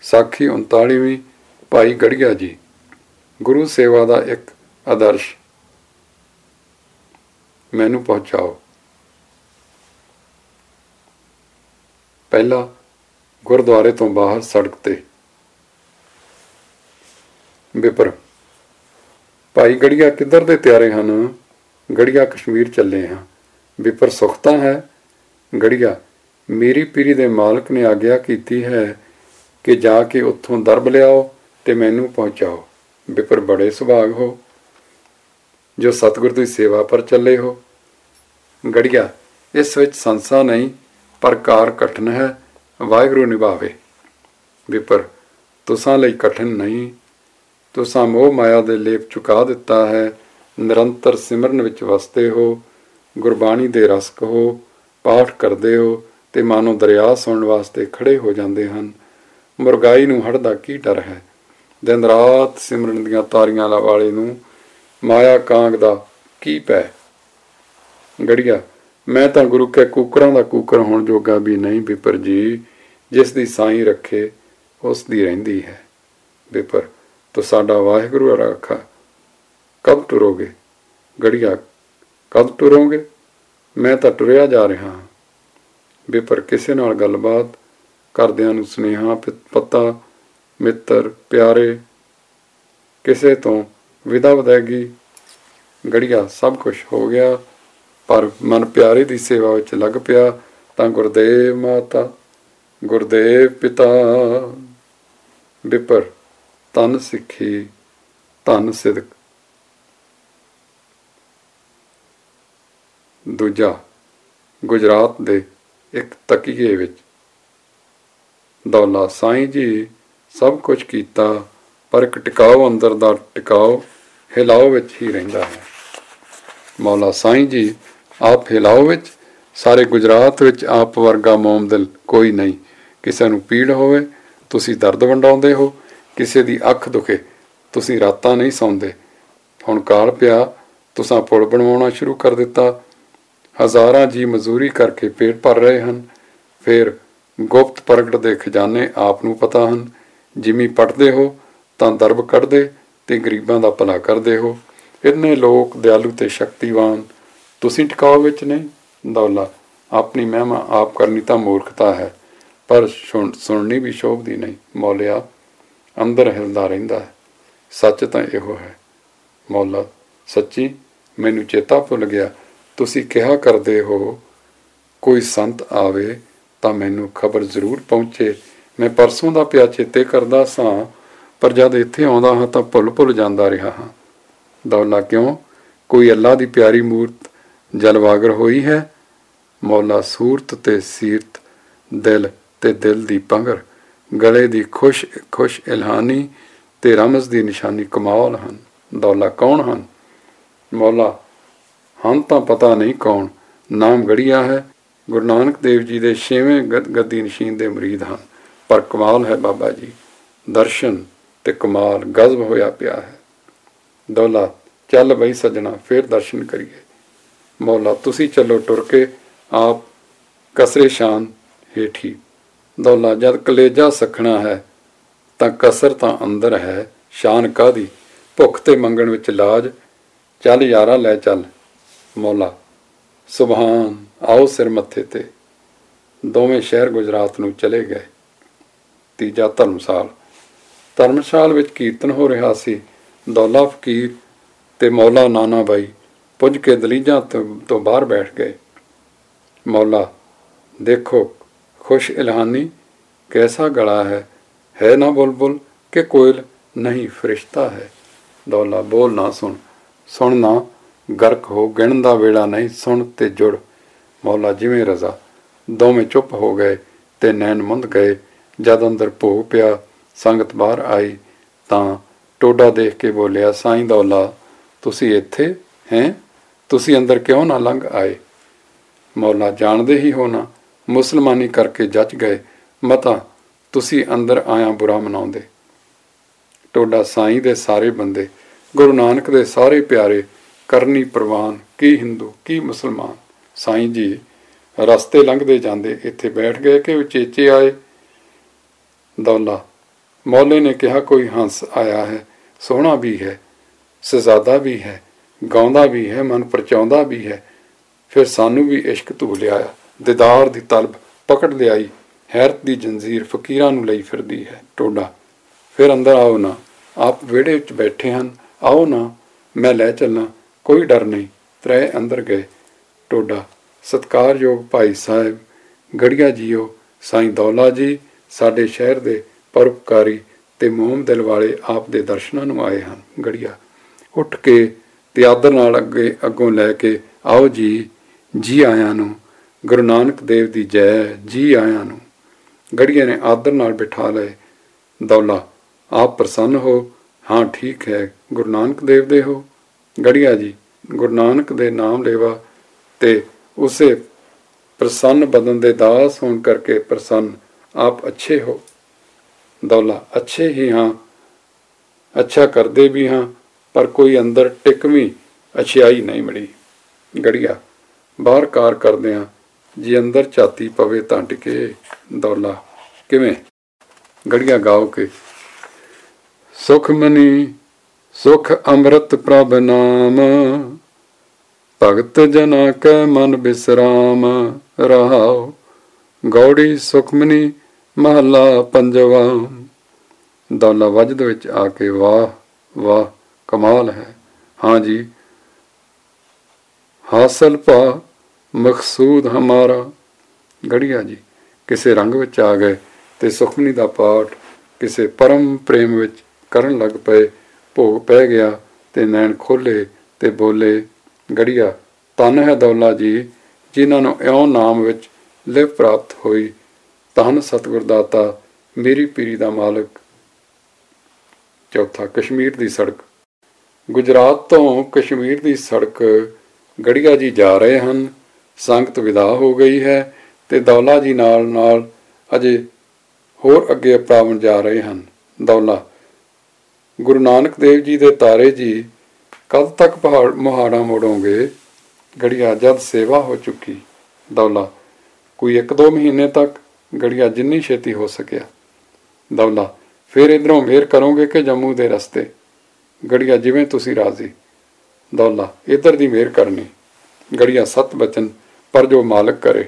ਸਾਖੀ 39ਵੀਂ। ਭਾਈ ਗੜੀਆ ਜੀ। ਗੁਰੂ ਸੇਵਾ ਦਾ ਇੱਕ ਆਦਰਸ਼ ਮੈਨੂੰ ਪਹੁੰਚਾਓ। ਪਹਿਲਾ, ਗੁਰਦੁਆਰੇ ਤੋਂ ਬਾਹਰ ਸੜਕ ਤੇ। ਵਿਪਰ। ਭਾਈ ਗੜੀਆ ਕਿੱਧਰ ਦੇ ਤਿਆਰੇ ਹਨ? ਗੜੀਆ ਕਸ਼ਮੀਰ ਚੱਲੇ ਹਾਂ। ਵਿਪਰ ਸੁੱਖ ਤਾਂ ਹੈ? ਗੜੀਆ ਮੇਰੀ ਪੀਰੀ ਦੇ ਮਾਲਕ ਨੇ ਆਗਿਆ ਕੀਤੀ ਹੈ ਕਿ ਜਾ ਕੇ ਉੱਥੋਂ ਦਰਬ ਲਿਆਓ ਤੇ ਮੈਨੂੰ ਪਹੁੰਚਾਓ। ਵਿਪਰ ਬੜੇ ਸੁਭਾਗ ਹੋ ਜੋ ਸਤਿਗੁਰ ਦੀ ਸੇਵਾ ਪਰ ਚੱਲੇ ਹੋ। ਗੜੀਆ ਇਸ ਵਿੱਚ ਸੰਸਾ ਨਹੀਂ, ਪਰ ਕਾਰ ਕਠਿਨ ਹੈ, ਵਾਹਿਗੁਰੂ ਨਿਭਾਵੇ। ਵਿਪਰ ਤੁਸਾਂ ਲਈ ਕਠਿਨ ਨਹੀਂ, ਤੁਸਾਂ ਮੋਹ ਮਾਇਆ ਦੇ ਲੇਪ ਚੁਕਾ ਦਿੱਤਾ ਹੈ। ਨਿਰੰਤਰ ਸਿਮਰਨ ਵਿੱਚ ਵਸਦੇ ਹੋ, ਗੁਰਬਾਣੀ ਦੇ ਰਸਕ ਹੋ, ਪਾਠ ਕਰਦੇ ਹੋ ਤੇ ਮਾਨੋ ਦਰਿਆ ਸੁਣਨ ਵਾਸਤੇ ਖੜੇ ਹੋ ਜਾਂਦੇ ਹਨ। ਮੁਰਗਾਈ ਨੂੰ ਹੜ੍ਹ ਦਾ ਕੀ ਡਰ ਹੈ? ਦਿਨ ਰਾਤ ਸਿਮਰਨ ਦੀਆਂ ਤਾਰੀਆਂ ਵਾਲੇ ਨੂੰ ਮਾਇਆ ਕਾਂਗ ਦਾ ਕੀ ਪੈ? ਗੜੀਆ ਮੈਂ ਤਾਂ ਗੁਰੂ ਕੇ ਕੂਕਰਾਂ ਦਾ ਕੂਕਰ ਹੋਣ ਜੋਗਾ ਵੀ ਨਹੀਂ। ਵਿਪਰ ਜੀ ਜਿਸ ਦੀ ਸਾਈਂ ਰੱਖੇ ਉਸ ਦੀ ਰਹਿੰਦੀ ਹੈ। ਵਿਪਰ ਤੋ ਸਾਡਾ ਵਾਹਿਗੁਰੂ ਰਾਖਾ। ਕਦ ਟੁਰੋਗੇ? ਗੜੀਆ ਕਦ ਟੁਰੋਗੇ? ਮੈਂ ਤਾਂ ਟੁਰਿਆ ਜਾ ਰਿਹਾ ਹਾਂ। ਵਿਪਰ ਕਿਸੇ ਨਾਲ ਗੱਲਬਾਤ ਕਰਦਿਆਂ ਨੂੰ ਸੁਨੇਹਾ ਪਤਾ, ਮਿੱਤਰ ਪਿਆਰੇ ਕਿਸੇ ਤੋਂ ਵਿਦਾ ਵਧੈਗੀ। ਗੜੀਆ ਸਭ ਕੁਛ ਹੋ ਗਿਆ, ਪਰ ਮਨ ਪਿਆਰੇ ਦੀ ਸੇਵਾ ਵਿੱਚ ਲੱਗ ਪਿਆ ਤਾਂ ਗੁਰਦੇਵ ਮਾਤਾ, ਗੁਰਦੇਵ ਪਿਤਾ। ਵਿਪਰ ਧੰਨ ਸਿੱਖੀ, ਧੰਨ ਸਿਦਕ। ਦੂਜਾ, ਗੁਜਰਾਤ ਦੇ ਇੱਕ ਤਕੀਏ ਵਿੱਚ। ਦੌਲਾ ਸਾਈਂ ਜੀ ਸਭ ਕੁਝ ਕੀਤਾ, ਪਰ ਇੱਕ ਟਿਕਾਓ ਅੰਦਰ ਦਾ ਟਿਕਾਓ ਹਿਲਾਓ ਵਿੱਚ ਹੀ ਰਹਿੰਦਾ ਹੈ। ਮੌਲਾ ਸਾਈਂ ਜੀ ਆਪ ਹਿਲਾਓ ਵਿੱਚ, ਸਾਰੇ ਗੁਜਰਾਤ ਵਿੱਚ ਆਪ ਵਰਗਾ ਮੋਮਦਿਲ ਕੋਈ ਨਹੀਂ। ਕਿਸੇ ਨੂੰ ਪੀੜ ਹੋਵੇ ਤੁਸੀਂ ਦਰਦ ਵੰਡਾਉਂਦੇ ਹੋ, ਕਿਸੇ ਦੀ ਅੱਖ ਦੁਖੇ ਤੁਸੀਂ ਰਾਤਾਂ ਨਹੀਂ ਸੌਂਦੇ। ਹੁਣ ਕਾਲ ਪਿਆ ਤੁਸਾਂ ਪੁਲ ਬਣਵਾਉਣਾ ਸ਼ੁਰੂ ਕਰ ਦਿੱਤਾ। ਹਜ਼ਾਰਾਂ ਜੀ ਮਜ਼ਦੂਰੀ ਕਰਕੇ ਪੇਟ ਭਰ ਰਹੇ ਹਨ। ਫਿਰ ਗੁਪਤ ਪ੍ਰਗਟ ਦੇ ਖਜ਼ਾਨੇ ਆਪ ਨੂੰ ਪਤਾ ਹਨ। ਜਿਮੀ ਪੜ੍ਹਦੇ ਹੋ ਤਾਂ ਦਰਬ ਕੱਢਦੇ ਤੇ ਗਰੀਬਾਂ ਦਾ ਭਲਾ ਕਰਦੇ ਹੋ। ਇੰਨੇ ਲੋਕ ਦਿਆਲੂ ਤੇ ਸ਼ਕਤੀਵਾਨ, ਤੁਸੀਂ ਟਿਕਾਓ ਵਿੱਚ ਨਹੀਂ। ਦੌਲਾ ਆਪਣੀ ਮਹਿਮਾ ਆਪ ਕਰਨੀ ਤਾਂ ਮੂਰਖਤਾ ਹੈ, ਪਰ ਸੁਣਨੀ ਵੀ ਸ਼ੋਭਦੀ ਨਹੀਂ। ਮੌਲਿਆ ਅੰਦਰ ਹਿਲਦਾ ਰਹਿੰਦਾ ਹੈ, ਸੱਚ ਤਾਂ ਇਹੋ ਹੈ। ਮੌਲਾ ਸੱਚੀ ਮੈਨੂੰ ਚੇਤਾ ਭੁੱਲ ਗਿਆ, ਤੁਸੀਂ ਕਿਹਾ ਕਰਦੇ ਹੋ ਕੋਈ ਸੰਤ ਆਵੇ ਤਾਂ ਮੈਨੂੰ ਖਬਰ ਜ਼ਰੂਰ ਪਹੁੰਚੇ। ਮੈਂ ਪਰਸੋਂ ਦਾ ਪਿਆ ਚੇਤੇ ਕਰਦਾ ਸਾਂ, ਪਰ ਜਦ ਇੱਥੇ ਆਉਂਦਾ ਹਾਂ ਤਾਂ ਭੁੱਲ ਜਾਂਦਾ ਰਿਹਾ ਹਾਂ। ਦੌਲਾ ਕਿਉਂ? ਕੋਈ ਅੱਲਾ ਦੀ ਪਿਆਰੀ ਮੂਰਤ ਜਲਵਾਗਰ ਹੋਈ ਹੈ। ਮੌਲਾ ਸੂਰਤ ਤੇ ਸੀਰਤ, ਦਿਲ ਤੇ ਦਿਲ ਦੀ ਪੰਗਰ, ਗਲੇ ਦੀ ਖੁਸ਼ ਇਲਹਾਨੀ ਤੇ ਰਮਜ਼ ਦੀ ਨਿਸ਼ਾਨੀ ਕਮਾਲ ਹਨ। ਦੌਲਾ ਕੌਣ ਹਨ? ਮੌਲਾ ਹਨ ਤਾਂ ਪਤਾ ਨਹੀਂ ਕੌਣ। ਨਾਮ ਗੜੀਆ ਹੈ। ਗੁਰੂ ਨਾਨਕ ਦੇਵ ਜੀ ਦੇ 6ਵੇਂ ਗੱਦੀ ਨਸ਼ੀਨ ਦੇ ਮੁਰੀਦ ਹਨ। ਪਰ ਕਮਾਲ ਹੈ ਬਾਬਾ ਜੀ, ਦਰਸ਼ਨ ਤੇ ਕਮਾਲ ਗਜ਼ਬ ਹੋਇਆ ਪਿਆ ਹੈ। ਦੌਲਾ ਚੱਲ ਬਈ ਸੱਜਣਾ, ਫਿਰ ਦਰਸ਼ਨ ਕਰੀਏ। ਮੌਲਾ ਤੁਸੀਂ ਚੱਲੋ ਟੁਰ ਕੇ, ਆਪ ਕਸਰੇ ਸ਼ਾਨ ਹੇਠੀ। ਦੌਲਾ ਜਦ ਕਲੇਜਾ ਸਖਣਾ ਹੈ ਤਾਂ ਕਸਰ ਤਾਂ ਅੰਦਰ ਹੈ, ਸ਼ਾਨ ਕਾਹਦੀ? ਭੁੱਖ ਤੇ ਮੰਗਣ ਵਿੱਚ ਲਾਜ, ਚੱਲ ਯਾਰਾ ਲੈ ਚੱਲ। ਮੌਲਾ ਸੁਭਾਨ, ਆਓ ਸਿਰ ਮੱਥੇ ਤੇ। ਦੋਵੇਂ ਸ਼ਹਿਰ ਗੁਜਰਾਤ ਨੂੰ ਚਲੇ ਗਏ। ਤੀਜਾ, ਧਰਮਸ਼ਾਲ ਵਿੱਚ ਕੀਰਤਨ ਹੋ ਰਿਹਾ ਸੀ। ਦੌਲਾ ਫਕੀਰ ਤੇ ਮੌਲਾ ਨਾਨਾ ਬਾਈ ਪੁੱਜ ਕੇ ਦਲੀਜਾਂ ਤੋਂ ਬਾਹਰ ਬੈਠ ਗਏ। ਮੌਲਾ ਦੇਖੋ ਖੁਸ਼ ਇਲਹਾਨੀ ਕੈਸਾ ਗਲਾ ਹੈ ਨਾ ਬੁਲਬੁਲ ਕਿ ਕੋਇਲ? ਨਹੀਂ, ਫਰਿਸ਼ਤਾ ਹੈ। ਦੌਲਾ ਬੋਲ ਨਾ, ਸੁਣ ਨਾ, ਗਰਕ ਹੋ, ਗਿਣਨ ਦਾ ਵੇਲਾ ਨਹੀਂ, ਸੁਣ ਤੇ ਜੁੜ। ਮੌਲਾ ਜਿਵੇਂ ਰਜ਼ਾ। ਦੋਵੇਂ ਚੁੱਪ ਹੋ ਗਏ ਤੇ ਨੈਣ ਮੁੰਦ ਗਏ। ਜਦ ਅੰਦਰ ਭੋਗ ਪਿਆ, ਸੰਗਤ ਬਾਹਰ ਆਈ ਤਾਂ ਟੋਡਾ ਦੇਖ ਕੇ ਬੋਲਿਆ, ਸਾਈਂ ਦੌਲਾ ਤੁਸੀਂ ਇੱਥੇ ਹੈਂ? ਤੁਸੀਂ ਅੰਦਰ ਕਿਉਂ ਨਾ ਲੰਘ ਆਏ? ਮੌਲਾ ਜਾਣਦੇ ਹੀ ਹੋ ਨਾ, ਮੁਸਲਮਾਨੀ ਕਰਕੇ ਜੱਚ ਗਏ। ਮਤਾ ਤੁਸੀਂ ਅੰਦਰ ਆਇਆ ਬੁਰਾ ਮਨਾਉਂਦੇ। ਟੋਡਾ ਸਾਈਂ ਦੇ ਸਾਰੇ ਬੰਦੇ, ਗੁਰੂ ਨਾਨਕ ਦੇ ਸਾਰੇ ਪਿਆਰੇ, ਕਰਨੀ ਪ੍ਰਵਾਨ, ਕੀ ਹਿੰਦੂ ਕੀ ਮੁਸਲਮਾਨ। ਸਾਈਂ ਜੀ ਰਸਤੇ ਲੰਘਦੇ ਜਾਂਦੇ ਇੱਥੇ ਬੈਠ ਗਏ ਕਿ ਉਚੇਚੇ ਆਏ। ਦੌਲਾ ਮੌਲੇ ਨੇ ਕਿਹਾ, ਕੋਈ ਹੰਸ ਆਇਆ ਹੈ, ਸੋਹਣਾ ਵੀ ਹੈ, ਸ਼ਹਿਜ਼ਾਦਾ ਵੀ ਹੈ, ਗਾਉਂਦਾ ਵੀ ਹੈ, ਮਨ ਪਰਚਾਉਂਦਾ ਵੀ ਹੈ। ਫਿਰ ਸਾਨੂੰ ਵੀ ਇਸ਼ਕ ਧੂ ਲਿਆਇਆ, ਦੀਦਾਰ ਦੀ ਤਲਬ ਪਕੜ ਲਿਆਈ, ਹੈਰਤ ਦੀ ਜੰਜ਼ੀਰ ਫਕੀਰਾਂ ਨੂੰ ਲਈ ਫਿਰਦੀ ਹੈ। ਟੋਡਾ, ਫਿਰ ਅੰਦਰ ਆਓ ਨਾ, ਆਪ ਵਿਹੜੇ ਵਿੱਚ ਬੈਠੇ ਹਨ, ਆਓ ਨਾ, ਮੈਂ ਲੈ ਚੱਲਾਂ, ਕੋਈ ਡਰ ਨਹੀਂ। ਤ੍ਰੈ ਅੰਦਰ ਗਏ। ਟੋਡਾ, ਸਤਿਕਾਰਯੋਗ ਭਾਈ ਸਾਹਿਬ, ਗੜੀਆ ਜੀਓ, ਸਾਈਂ ਦੌਲਾ ਜੀ ਸਾਡੇ ਸ਼ਹਿਰ ਦੇ ਪਰਉਪਕਾਰੀ ਤੇ ਮੋਹਮ ਦਿਲ ਵਾਲੇ ਆਪ ਦੇ ਦਰਸ਼ਨਾਂ ਨੂੰ ਆਏ ਹਨ। ਗੜੀਆ, ਉੱਠ ਕੇ ਤੇ ਆਦਰ ਨਾਲ ਅੱਗੋਂ ਲੈ ਕੇ ਆਓ ਜੀ, ਜੀ ਆਇਆਂ ਨੂੰ, ਗੁਰੂ ਨਾਨਕ ਦੇਵ ਦੀ ਜੈ, ਜੀ ਆਇਆਂ ਨੂੰ। ਗੜੀਏ ਨੇ ਆਦਰ ਨਾਲ ਬਿਠਾ ਲਏ। ਦੌਲਾ, ਆਪ ਪ੍ਰਸੰਨ ਹੋ? ਹਾਂ ਠੀਕ ਹੈ। ਗੁਰੂ ਨਾਨਕ ਦੇਵ ਦੇ ਹੋ? ਗੜੀਆ ਜੀ, ਗੁਰੂ ਨਾਨਕ ਦੇ ਨਾਮ ਲੇਵਾ ਤੇ ਉਸੇ ਪ੍ਰਸੰਨ ਬਦਨ ਦੇ ਦਾਸ ਹੋਣ ਕਰਕੇ ਪ੍ਰਸੰਨ। ਆਪ ਅੱਛੇ ਹੋ? ਦੌਲਾ, ਅੱਛੇ ਹੀ ਹਾਂ, ਅੱਛਾ ਕਰਦੇ ਵੀ ਹਾਂ, ਪਰ ਕੋਈ ਅੰਦਰ ਟਿਕਵੀਂ ਅਛਿਆਈ ਨਹੀਂ ਮਿਲੀ। ਗੜੀਆ, ਬਾਹਰ ਕਾਰ ਕਰਦੇ ਹਾਂ, ਜੇ ਅੰਦਰ ਝਾਤੀ ਪਵੇ ਤਾਂ ਟਿਕੇ। ਦੌਲਾ, ਕਿਵੇਂ? ਗੜੀਆ ਗਾਓ ਕੇ, ਸੁਖਮਨੀ ਸੁਖ ਅੰਮ੍ਰਿਤ ਪ੍ਰਭ ਨਾਮ, ਭਗਤ ਜਨਾ ਕੈ ਮਨ ਬਿਸਰਾਮ ਰਹਾਉ। ਗੌੜੀ ਸੁਖਮਨੀ ਮਹੱਲਾ ਪੰਜਵਾ। ਦੌਲਾ ਵਜਦ ਵਿੱਚ ਆ ਕੇ, ਵਾਹ ਵਾਹ, ਕਮਾਲ ਹੈ। ਹਾਂ ਜੀ, ਹਾਸਲ ਪਾ ਮਕਸੂਦ ਹਮਾਰਾ। ਗੜੀਆ ਜੀ, ਕਿਸੇ ਰੰਗ ਵਿੱਚ ਆ ਗਏ ਤੇ ਸੁਖਮਨੀ ਦਾ ਪਾਠ ਕਿਸੇ ਪਰਮ ਪ੍ਰੇਮ ਵਿੱਚ ਕਰਨ ਲੱਗ ਪਏ। ਭੋਗ ਪੈ ਗਿਆ ਤੇ ਨੈਣ ਖੋਲੇ ਤੇ ਬੋਲੇ। ਗੜੀਆ, ਧੰਨ ਹੈ ਦੌਲਾ ਜੀ, ਜਿਨ੍ਹਾਂ ਨੂੰ ਇਉਂ ਨਾਮ ਵਿੱਚ ਲਿਵ ਪ੍ਰਾਪਤ ਹੋਈ। ਧੰਨ ਸਤਿਗੁਰ ਦਾਤਾ, ਮੇਰੀ ਪੀਰੀ ਦਾ ਮਾਲਕ। ਚੌਥਾ, ਕਸ਼ਮੀਰ ਦੀ ਸੜਕ। ਗੁਜਰਾਤ ਤੋਂ ਕਸ਼ਮੀਰ ਦੀ ਸੜਕ ਗੜੀਆ ਜੀ ਜਾ ਰਹੇ ਹਨ। ਸੰਗਤ ਵਿਦਾ ਹੋ ਗਈ ਹੈ ਤੇ ਦੌਲਾ ਜੀ ਨਾਲ ਨਾਲ ਅਜੇ ਹੋਰ ਅੱਗੇ ਅਪਰਾਵਣ ਜਾ ਰਹੇ ਹਨ। ਦੌਲਾ, ਗੁਰੂ ਨਾਨਕ ਦੇਵ ਜੀ ਦੇ ਤਾਰੇ ਜੀ ਕਦ ਤੱਕ ਮੁਹਾੜਾ ਮੋੜੋਗੇ? ਗੜੀਆ, ਜਦ ਸੇਵਾ ਹੋ ਚੁੱਕੀ। ਦੌਲਾ, ਕੋਈ 1-2 ਮਹੀਨੇ ਤੱਕ। ਗੜੀਆ, ਜਿੰਨੀ ਛੇਤੀ ਹੋ ਸਕਿਆ। ਦੌਲਾ, ਫਿਰ ਇੱਧਰੋਂ ਮਿਹਰ ਕਰੋਗੇ ਕਿ ਜੰਮੂ ਦੇ ਰਸਤੇ? ਗੜੀਆ, ਜਿਵੇਂ ਤੁਸੀਂ ਰਾਜ਼ੀ। ਦੌਲਾ, ਇੱਧਰ ਦੀ ਮਿਹਰ ਕਰਨੀ। ਗੜੀਆ, ਸਤ ਬਚਨ, ਪਰ ਜੋ ਮਾਲਕ ਕਰੇ।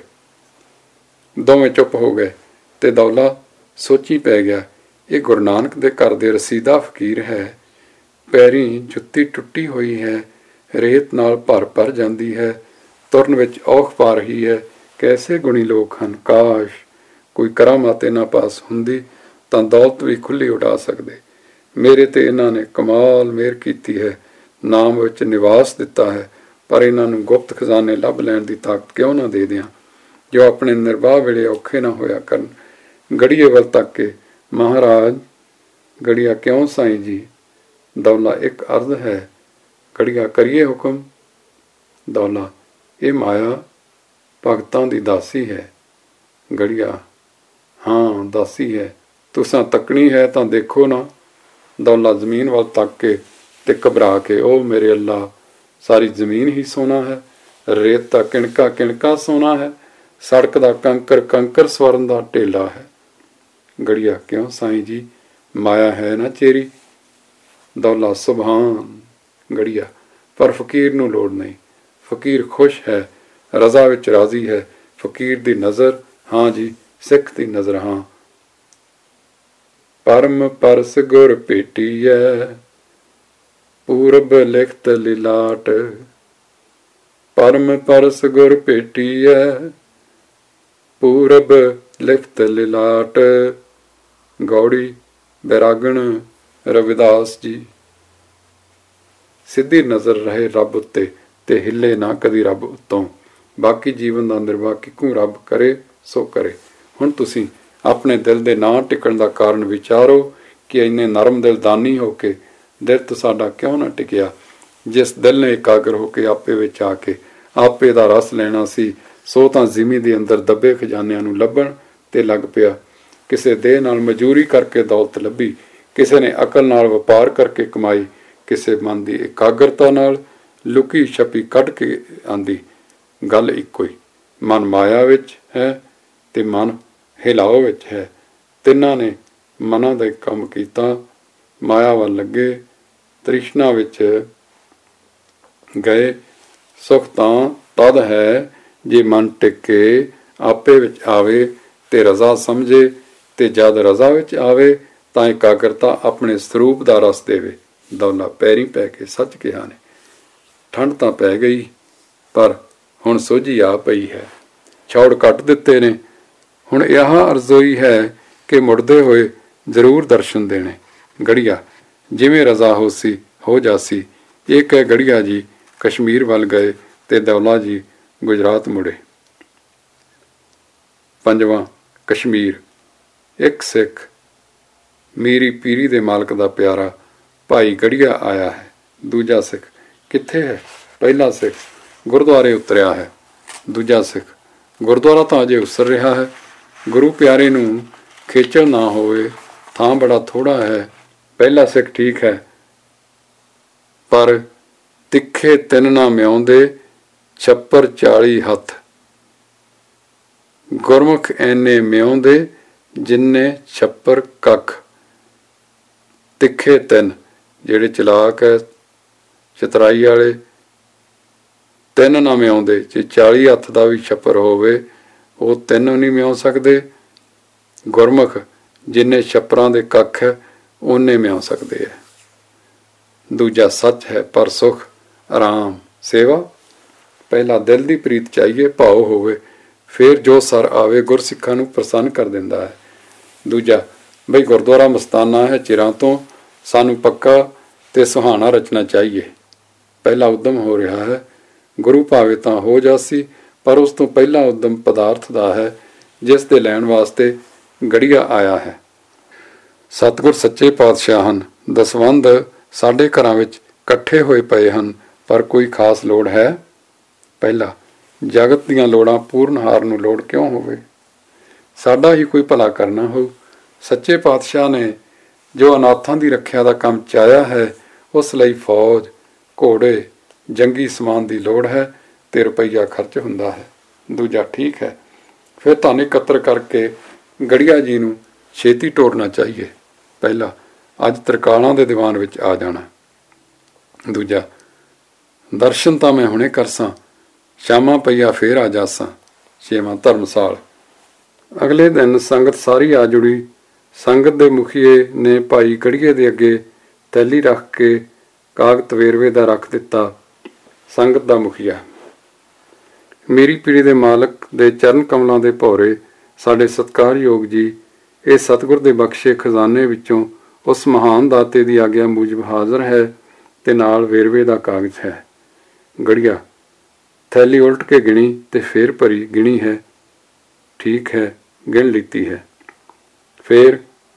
ਦੋਵੇਂ ਚੁੱਪ ਹੋ ਗਏ ਤੇ ਦੌਲਾ ਸੋਚੀ ਪੈ ਗਿਆ, ਇਹ ਗੁਰੂ ਨਾਨਕ ਦੇ ਘਰ ਦੇ ਰਸੀਦਾ ਫਕੀਰ ਹੈ। ਪੈਰੀਂ ਜੁੱਤੀ ਟੁੱਟੀ ਹੋਈ ਹੈ, ਰੇਤ ਨਾਲ ਭਰ ਜਾਂਦੀ ਹੈ, ਤੁਰਨ ਵਿੱਚ ਔਖ ਪਾ ਰਹੀ ਹੈ। ਕੈਸੇ ਗੁਣੀ ਲੋਕ ਹਨ। ਕਾਸ਼ ਕੋਈ ਕਰਾਮਾਤ ਇਹਨਾਂ ਪਾਸ ਹੁੰਦੀ ਤਾਂ ਦੌਲਤ ਵੀ ਖੁੱਲ੍ਹੀ ਉਡਾ ਸਕਦੇ। ਮੇਰੇ ਤੇ ਇਹਨਾਂ ਨੇ ਕਮਾਲ ਮਿਹਰ ਕੀਤੀ ਹੈ, ਨਾਮ ਵਿੱਚ ਨਿਵਾਸ ਦਿੱਤਾ ਹੈ, ਪਰ ਇਹਨਾਂ ਨੂੰ ਗੁਪਤ ਖਜ਼ਾਨੇ ਲੱਭ ਲੈਣ ਦੀ ਤਾਕਤ ਕਿਉਂ ਨਾ ਦੇ ਦਿਆਂ, ਜੋ ਆਪਣੇ ਨਿਰਵਾਹ ਵੇਲੇ ਔਖੇ ਨਾ ਹੋਇਆ ਕਰਨ। ਗੜੀਏ ਵੱਲ ਤੱਕ ਕੇ, ਮਹਾਰਾਜ। ਗੜੀਆ, ਕਿਉਂ ਸਾਈਂ ਜੀ? ਦੌਲਾ, ਇੱਕ ਅਰਜ਼ ਹੈ। ਗੜੀਆ, ਕਰੀਏ ਹੁਕਮ। ਦੌਲਾ, ਇਹ ਮਾਇਆ ਭਗਤਾਂ ਦੀ ਦਾਸੀ ਹੈ। ਗੜੀਆ, ਹਾਂ ਦਾਸੀ ਹੈ। ਤੁਸਾਂ ਤੱਕਣੀ ਹੈ ਤਾਂ ਦੇਖੋ ਨਾ। ਦੌਲਾ ਜ਼ਮੀਨ ਵੱਲ ਤੱਕ ਕੇ ਤੇ ਘਬਰਾ ਕੇ, ਉਹ ਮੇਰੇ ਅੱਲਾ, ਸਾਰੀ ਜ਼ਮੀਨ ਹੀ ਸੋਨਾ ਹੈ, ਰੇਤ ਦਾ ਕਿਣਕਾ ਕਿਣਕਾ ਸੋਨਾ ਹੈ, ਸੜਕ ਦਾ ਕੰਕਰ ਕੰਕਰ ਸਵਰਨ ਦਾ ਢੇਲਾ ਹੈ। ਗੜੀਆ, ਕਿਉਂ ਸਾਈਂ ਜੀ, ਮਾਇਆ ਹੈ ਨਾ ਚੇਰੀ। ਦੌਲਾ, ਸੁਭਾਨ। ਗੜੀਆ, ਪਰ ਫਕੀਰ ਨੂੰ ਲੋੜ ਨਹੀਂ, ਫਕੀਰ ਖੁਸ਼ ਹੈ, ਰਜ਼ਾ ਵਿੱਚ ਰਾਜ਼ੀ ਹੈ। ਫਕੀਰ ਦੀ ਨਜ਼ਰ, ਹਾਂ ਜੀ, ਸਿੱਖ ਦੀ ਨਜ਼ਰ, ਹਾਂ। ਪਰਮ ਪਰਸ ਗੁਰ ਭੇਟੀਐ, ਪੂਰਬ ਲਿਖਤ ਲਿਲਾਟ। ਪਰਮ ਪਰਸ ਗੁਰ ਭੇਟੀਐ, ਪੂਰਬ ਲਿਖਤ ਲਿਲਾਟ। ਗੌੜੀ ਬੈਰਾਗਣ ਰਵਿਦਾਸ ਜੀ। ਸਿੱਧੀ ਨਜ਼ਰ ਰਹੇ ਰੱਬ ਉੱਤੇ ਤੇ ਹਿੱਲੇ ਨਾ ਕਦੀ ਰੱਬ ਉੱਤੋਂ। ਬਾਕੀ ਜੀਵਨ ਦਾ ਨਿਰਵਾਹ ਕਿੱਕੂ ਰੱਬ ਕਰੇ ਸੋ ਕਰੇ। ਹੁਣ ਤੁਸੀਂ ਆਪਣੇ ਦਿਲ ਦੇ ਨਾ ਟਿਕਣ ਦਾ ਕਾਰਨ ਵਿਚਾਰੋ ਕਿ ਇੰਨੇ ਨਰਮ ਦਿਲ ਦਾਨੀ ਹੋ ਕੇ ਦਿਲ ਸਾਡਾ ਕਿਉਂ ਨਾ ਟਿਕਿਆ। ਜਿਸ ਦਿਲ ਨੇ ਇਕਾਗਰ ਹੋ ਕੇ ਆਪੇ ਵਿੱਚ ਆ ਕੇ ਆਪੇ ਦਾ ਰਸ ਲੈਣਾ ਸੀ, ਸੋ ਤਾਂ ਜ਼ਿਮੀ ਦੇ ਅੰਦਰ ਦੱਬੇ ਖਜ਼ਾਨਿਆਂ ਨੂੰ ਲੱਭਣ ਤੇ ਲੱਗ ਪਿਆ। ਕਿਸੇ ਦੇਹ ਨਾਲ ਮਜ਼ਦੂਰੀ ਕਰਕੇ ਦੌਲਤ ਲੱਭੀ, ਕਿਸੇ ਨੇ ਅਕਲ ਨਾਲ ਵਪਾਰ ਕਰਕੇ ਕਮਾਈ, ਕਿਸੇ ਮਨ ਦੀ ਇਕਾਗਰਤਾ ਨਾਲ ਲੁਕੀ ਛਪੀ ਕੱਢ ਕੇ ਆਂਦੀ। ਗੱਲ ਇੱਕੋ ਹੀ, ਮਨ ਮਾਇਆ ਵਿੱਚ ਹੈ ਤੇ ਮਨ ਹਿਲਾਓ ਵਿੱਚ ਹੈ। ਤਿੰਨਾਂ ਨੇ ਮਨਾਂ ਦਾ ਕੰਮ ਕੀਤਾ, ਮਾਇਆ ਵੱਲ ਲੱਗੇ, ਤ੍ਰਿਸ਼ਨਾ ਵਿੱਚ ਗਏ। ਸੁਖ ਤਾਂ ਤਦ ਹੈ ਜੇ ਮਨ ਟਿਕੇ ਆਪੇ ਵਿੱਚ ਆਵੇ ਤੇ ਰਜ਼ਾ ਸਮਝੇ, ਤੇ ਜਦ ਰਜ਼ਾ ਵਿੱਚ ਆਵੇ ਤਾਂ ਇਕਾਗਰਤਾ ਆਪਣੇ ਸਰੂਪ ਦਾ ਰਸ ਦੇਵੇ। ਦੌਲਾ ਪੈਰੀਂ ਪੈ ਕੇ ਸੱਚ ਕਿਹਾ ਨੇ। ਠੰਡ ਤਾਂ ਪੈ ਗਈ, ਪਰ ਹੁਣ ਸੋਝੀ ਆ ਪਈ ਹੈ। ਛੌੜ ਕੱਟ ਦਿੱਤੇ ਨੇ। ਹੁਣ ਇਹ ਅਰਜ਼ੋਈ ਹੈ ਕਿ ਮੁੜਦੇ ਹੋਏ ਜ਼ਰੂਰ ਦਰਸ਼ਨ ਦੇਣੇ। ਗੜੀਆ ਜਿਵੇਂ ਰਜ਼ਾ ਹੋ ਜਾਸੀ। ਇਹ ਕਹਿ ਗੜੀਆ ਜੀ ਕਸ਼ਮੀਰ ਵੱਲ ਗਏ ਤੇ ਦੌਲਾ ਜੀ ਗੁਜਰਾਤ ਮੁੜੇ। 5ਵਾਂ ਕਸ਼ਮੀਰ। ਇੱਕ ਸਿੱਖ ਮੀਰੀ ਪੀਰੀ ਦੇ ਮਾਲਕ ਦਾ ਪਿਆਰਾ ਭਾਈ ਗੜੀਆ ਆਇਆ ਹੈ। ਦੂਜਾ ਸਿੱਖ ਕਿੱਥੇ ਹੈ? ਪਹਿਲਾ ਸਿੱਖ ਗੁਰਦੁਆਰੇ ਉਤਰਿਆ ਹੈ। ਦੂਜਾ ਸਿੱਖ ਗੁਰਦੁਆਰਾ ਤਾਂ ਅਜੇ ਉਸਰ ਰਿਹਾ ਹੈ। ਗੁਰੂ ਪਿਆਰੇ ਨੂੰ ਖੇਚਲ ਨਾ ਹੋਵੇ, ਥਾਂ ਬੜਾ ਥੋੜ੍ਹਾ ਹੈ। ਪਹਿਲਾ ਸਿੱਖ ਠੀਕ ਹੈ, ਪਰ ਤਿੱਖੇ ਤਿੰਨ ਨਾ ਮਿਆਉਂਦੇ, ਛੱਪਰ 40 ਹੱਥ। ਗੁਰਮੁਖ ਐਨੇ ਮਿਆਉਂਦੇ, ਜਿੰਨੇ ਛੱਪਰ ਕੱਖ। ਤਿੱਖੇ ਤਿੰਨ ਜਿਹੜੇ ਚਲਾਕ ਹੈ, ਚਤਰਾਈ ਵਾਲੇ, ਤਿੰਨ ਨਾ ਮਿਆਉਂਦੇ। ਜੇ 40 ਹੱਥ ਦਾ ਵੀ ਛੱਪਰ ਹੋਵੇ, ਉਹ ਤਿੰਨ ਨਹੀਂ ਮਿਆਉ ਸਕਦੇ। ਗੁਰਮੁਖ ਜਿੰਨੇ ਛੱਪਰਾਂ ਦੇ ਕੱਖ ਹੈ, ਓਨੇ ਮਿਆਉ ਸਕਦੇ ਹੈ। ਦੂਜਾ ਸੱਚ ਹੈ, ਪਰ ਸੁਖ ਆਰਾਮ ਸੇਵਾ। ਪਹਿਲਾਂ ਦਿਲ ਦੀ ਪ੍ਰੀਤ ਚਾਹੀਏ, ਭਾਉ ਹੋਵੇ, ਫਿਰ ਜੋ ਸਰ ਆਵੇ ਗੁਰਸਿੱਖਾਂ ਨੂੰ ਪ੍ਰਸੰਨ ਕਰ ਦਿੰਦਾ ਹੈ। ਦੂਜਾ ਬਈ ਗੁਰਦੁਆਰਾ ਮਸਤਾਨਾ ਹੈ ਚਿਰਾਂ ਤੋਂ, ਸਾਨੂੰ ਪੱਕਾ ਤੇ ਸੁਹਾਣਾ ਰਚਨਾ ਚਾਹੀਏ। ਪਹਿਲਾ ਉਦਮ ਹੋ ਰਿਹਾ ਹੈ। ਗੁਰੂ ਭਾਵੇਂ ਤਾਂ ਹੋ ਜਾਸੀ, ਪਰ ਉਸ ਤੋਂ ਪਹਿਲਾਂ ਉਦਮ ਪਦਾਰਥ ਦਾ ਹੈ, ਜਿਸ ਦੇ ਲੈਣ ਵਾਸਤੇ ਗੜੀਆ ਆਇਆ ਹੈ। ਸਤਿਗੁਰ ਸੱਚੇ ਪਾਤਸ਼ਾਹ ਹਨ। ਦਸਵੰਧ ਸਾਡੇ ਘਰਾਂ ਵਿੱਚ ਇਕੱਠੇ ਹੋਏ ਪਏ ਹਨ, ਪਰ ਕੋਈ ਖਾਸ ਲੋੜ ਹੈ? ਪਹਿਲਾ ਜਗਤ ਦੀਆਂ ਲੋੜਾਂ ਪੂਰਨਹਾਰ ਨੂੰ ਲੋੜ ਕਿਉਂ ਹੋਵੇ? ਸਾਡਾ ਹੀ ਕੋਈ ਭਲਾ ਕਰਨਾ ਹੋ। ਸੱਚੇ ਪਾਤਸ਼ਾਹ ਨੇ ਜੋ ਅਨਾਥਾਂ ਦੀ ਰੱਖਿਆ ਦਾ ਕੰਮ ਚਾਹਿਆ ਹੈ, ਉਸ ਲਈ ਫੌਜ, ਘੋੜੇ, ਜੰਗੀ ਸਮਾਨ ਦੀ ਲੋੜ ਹੈ ਤੇ ਰੁਪਈਆ ਖਰਚ ਹੁੰਦਾ ਹੈ। ਦੂਜਾ ਠੀਕ ਹੈ, ਫਿਰ ਧਨ ਇਕੱਤਰ ਕਰਕੇ ਗੜੀਆ ਜੀ ਨੂੰ ਛੇਤੀ ਟੋਰਨਾ ਚਾਹੀਏ। ਪਹਿਲਾ ਅੱਜ ਤਰਕਾਲਾਂ ਦੇ ਦੀਵਾਨ ਵਿੱਚ ਆ ਜਾਣਾ। ਦੂਜਾ ਦਰਸ਼ਨ ਤਾਂ ਮੈਂ ਹੁਣੇ ਕਰਸਾਂ, ਸ਼ਾਮਾਂ ਪਈਆ ਫੇਰ ਆ ਜਾਸਾਂ। ਛੇਵਾਂ ਧਰਮਸਾਲ। ਅਗਲੇ ਦਿਨ ਸੰਗਤ ਸਾਰੀ ਆ ਜੁੜੀ। ਸੰਗਤ ਦੇ ਮੁਖੀਏ ਨੇ ਭਾਈ ਗੜੀਏ ਦੇ ਅੱਗੇ ਥੈਲੀ ਰੱਖ ਕੇ ਕਾਗਤ ਵੇਰਵੇ ਦਾ ਰੱਖ ਦਿੱਤਾ। ਸੰਗਤ ਦਾ ਮੁਖੀਆ ਮੇਰੀ ਪੀੜੀ ਦੇ ਮਾਲਕ ਦੇ ਚਰਨ ਕਮਲਾਂ ਦੇ ਭੌਰੇ ਸਾਡੇ ਸਤਿਕਾਰਯੋਗ ਜੀ, ਇਹ ਸਤਿਗੁਰ ਦੇ ਬਖਸ਼ੇ ਖਜ਼ਾਨੇ ਵਿੱਚੋਂ ਉਸ ਮਹਾਨ ਦਾਤੇ ਦੀ ਆਗਿਆ ਮੂਜਬ ਹਾਜ਼ਰ ਹੈ ਤੇ ਨਾਲ ਵੇਰਵੇ ਦਾ ਕਾਗਜ਼ ਹੈ। ਗੜੀਆ ਥੈਲੀ ਉਲਟ ਕੇ ਗਿਣੀ ਤੇ ਫੇਰ ਭਰੀ। ਗਿਣੀ ਹੈ, ਠੀਕ ਹੈ, ਗਿਣ ਲਿੱਤੀ ਹੈ। ਫੇਰ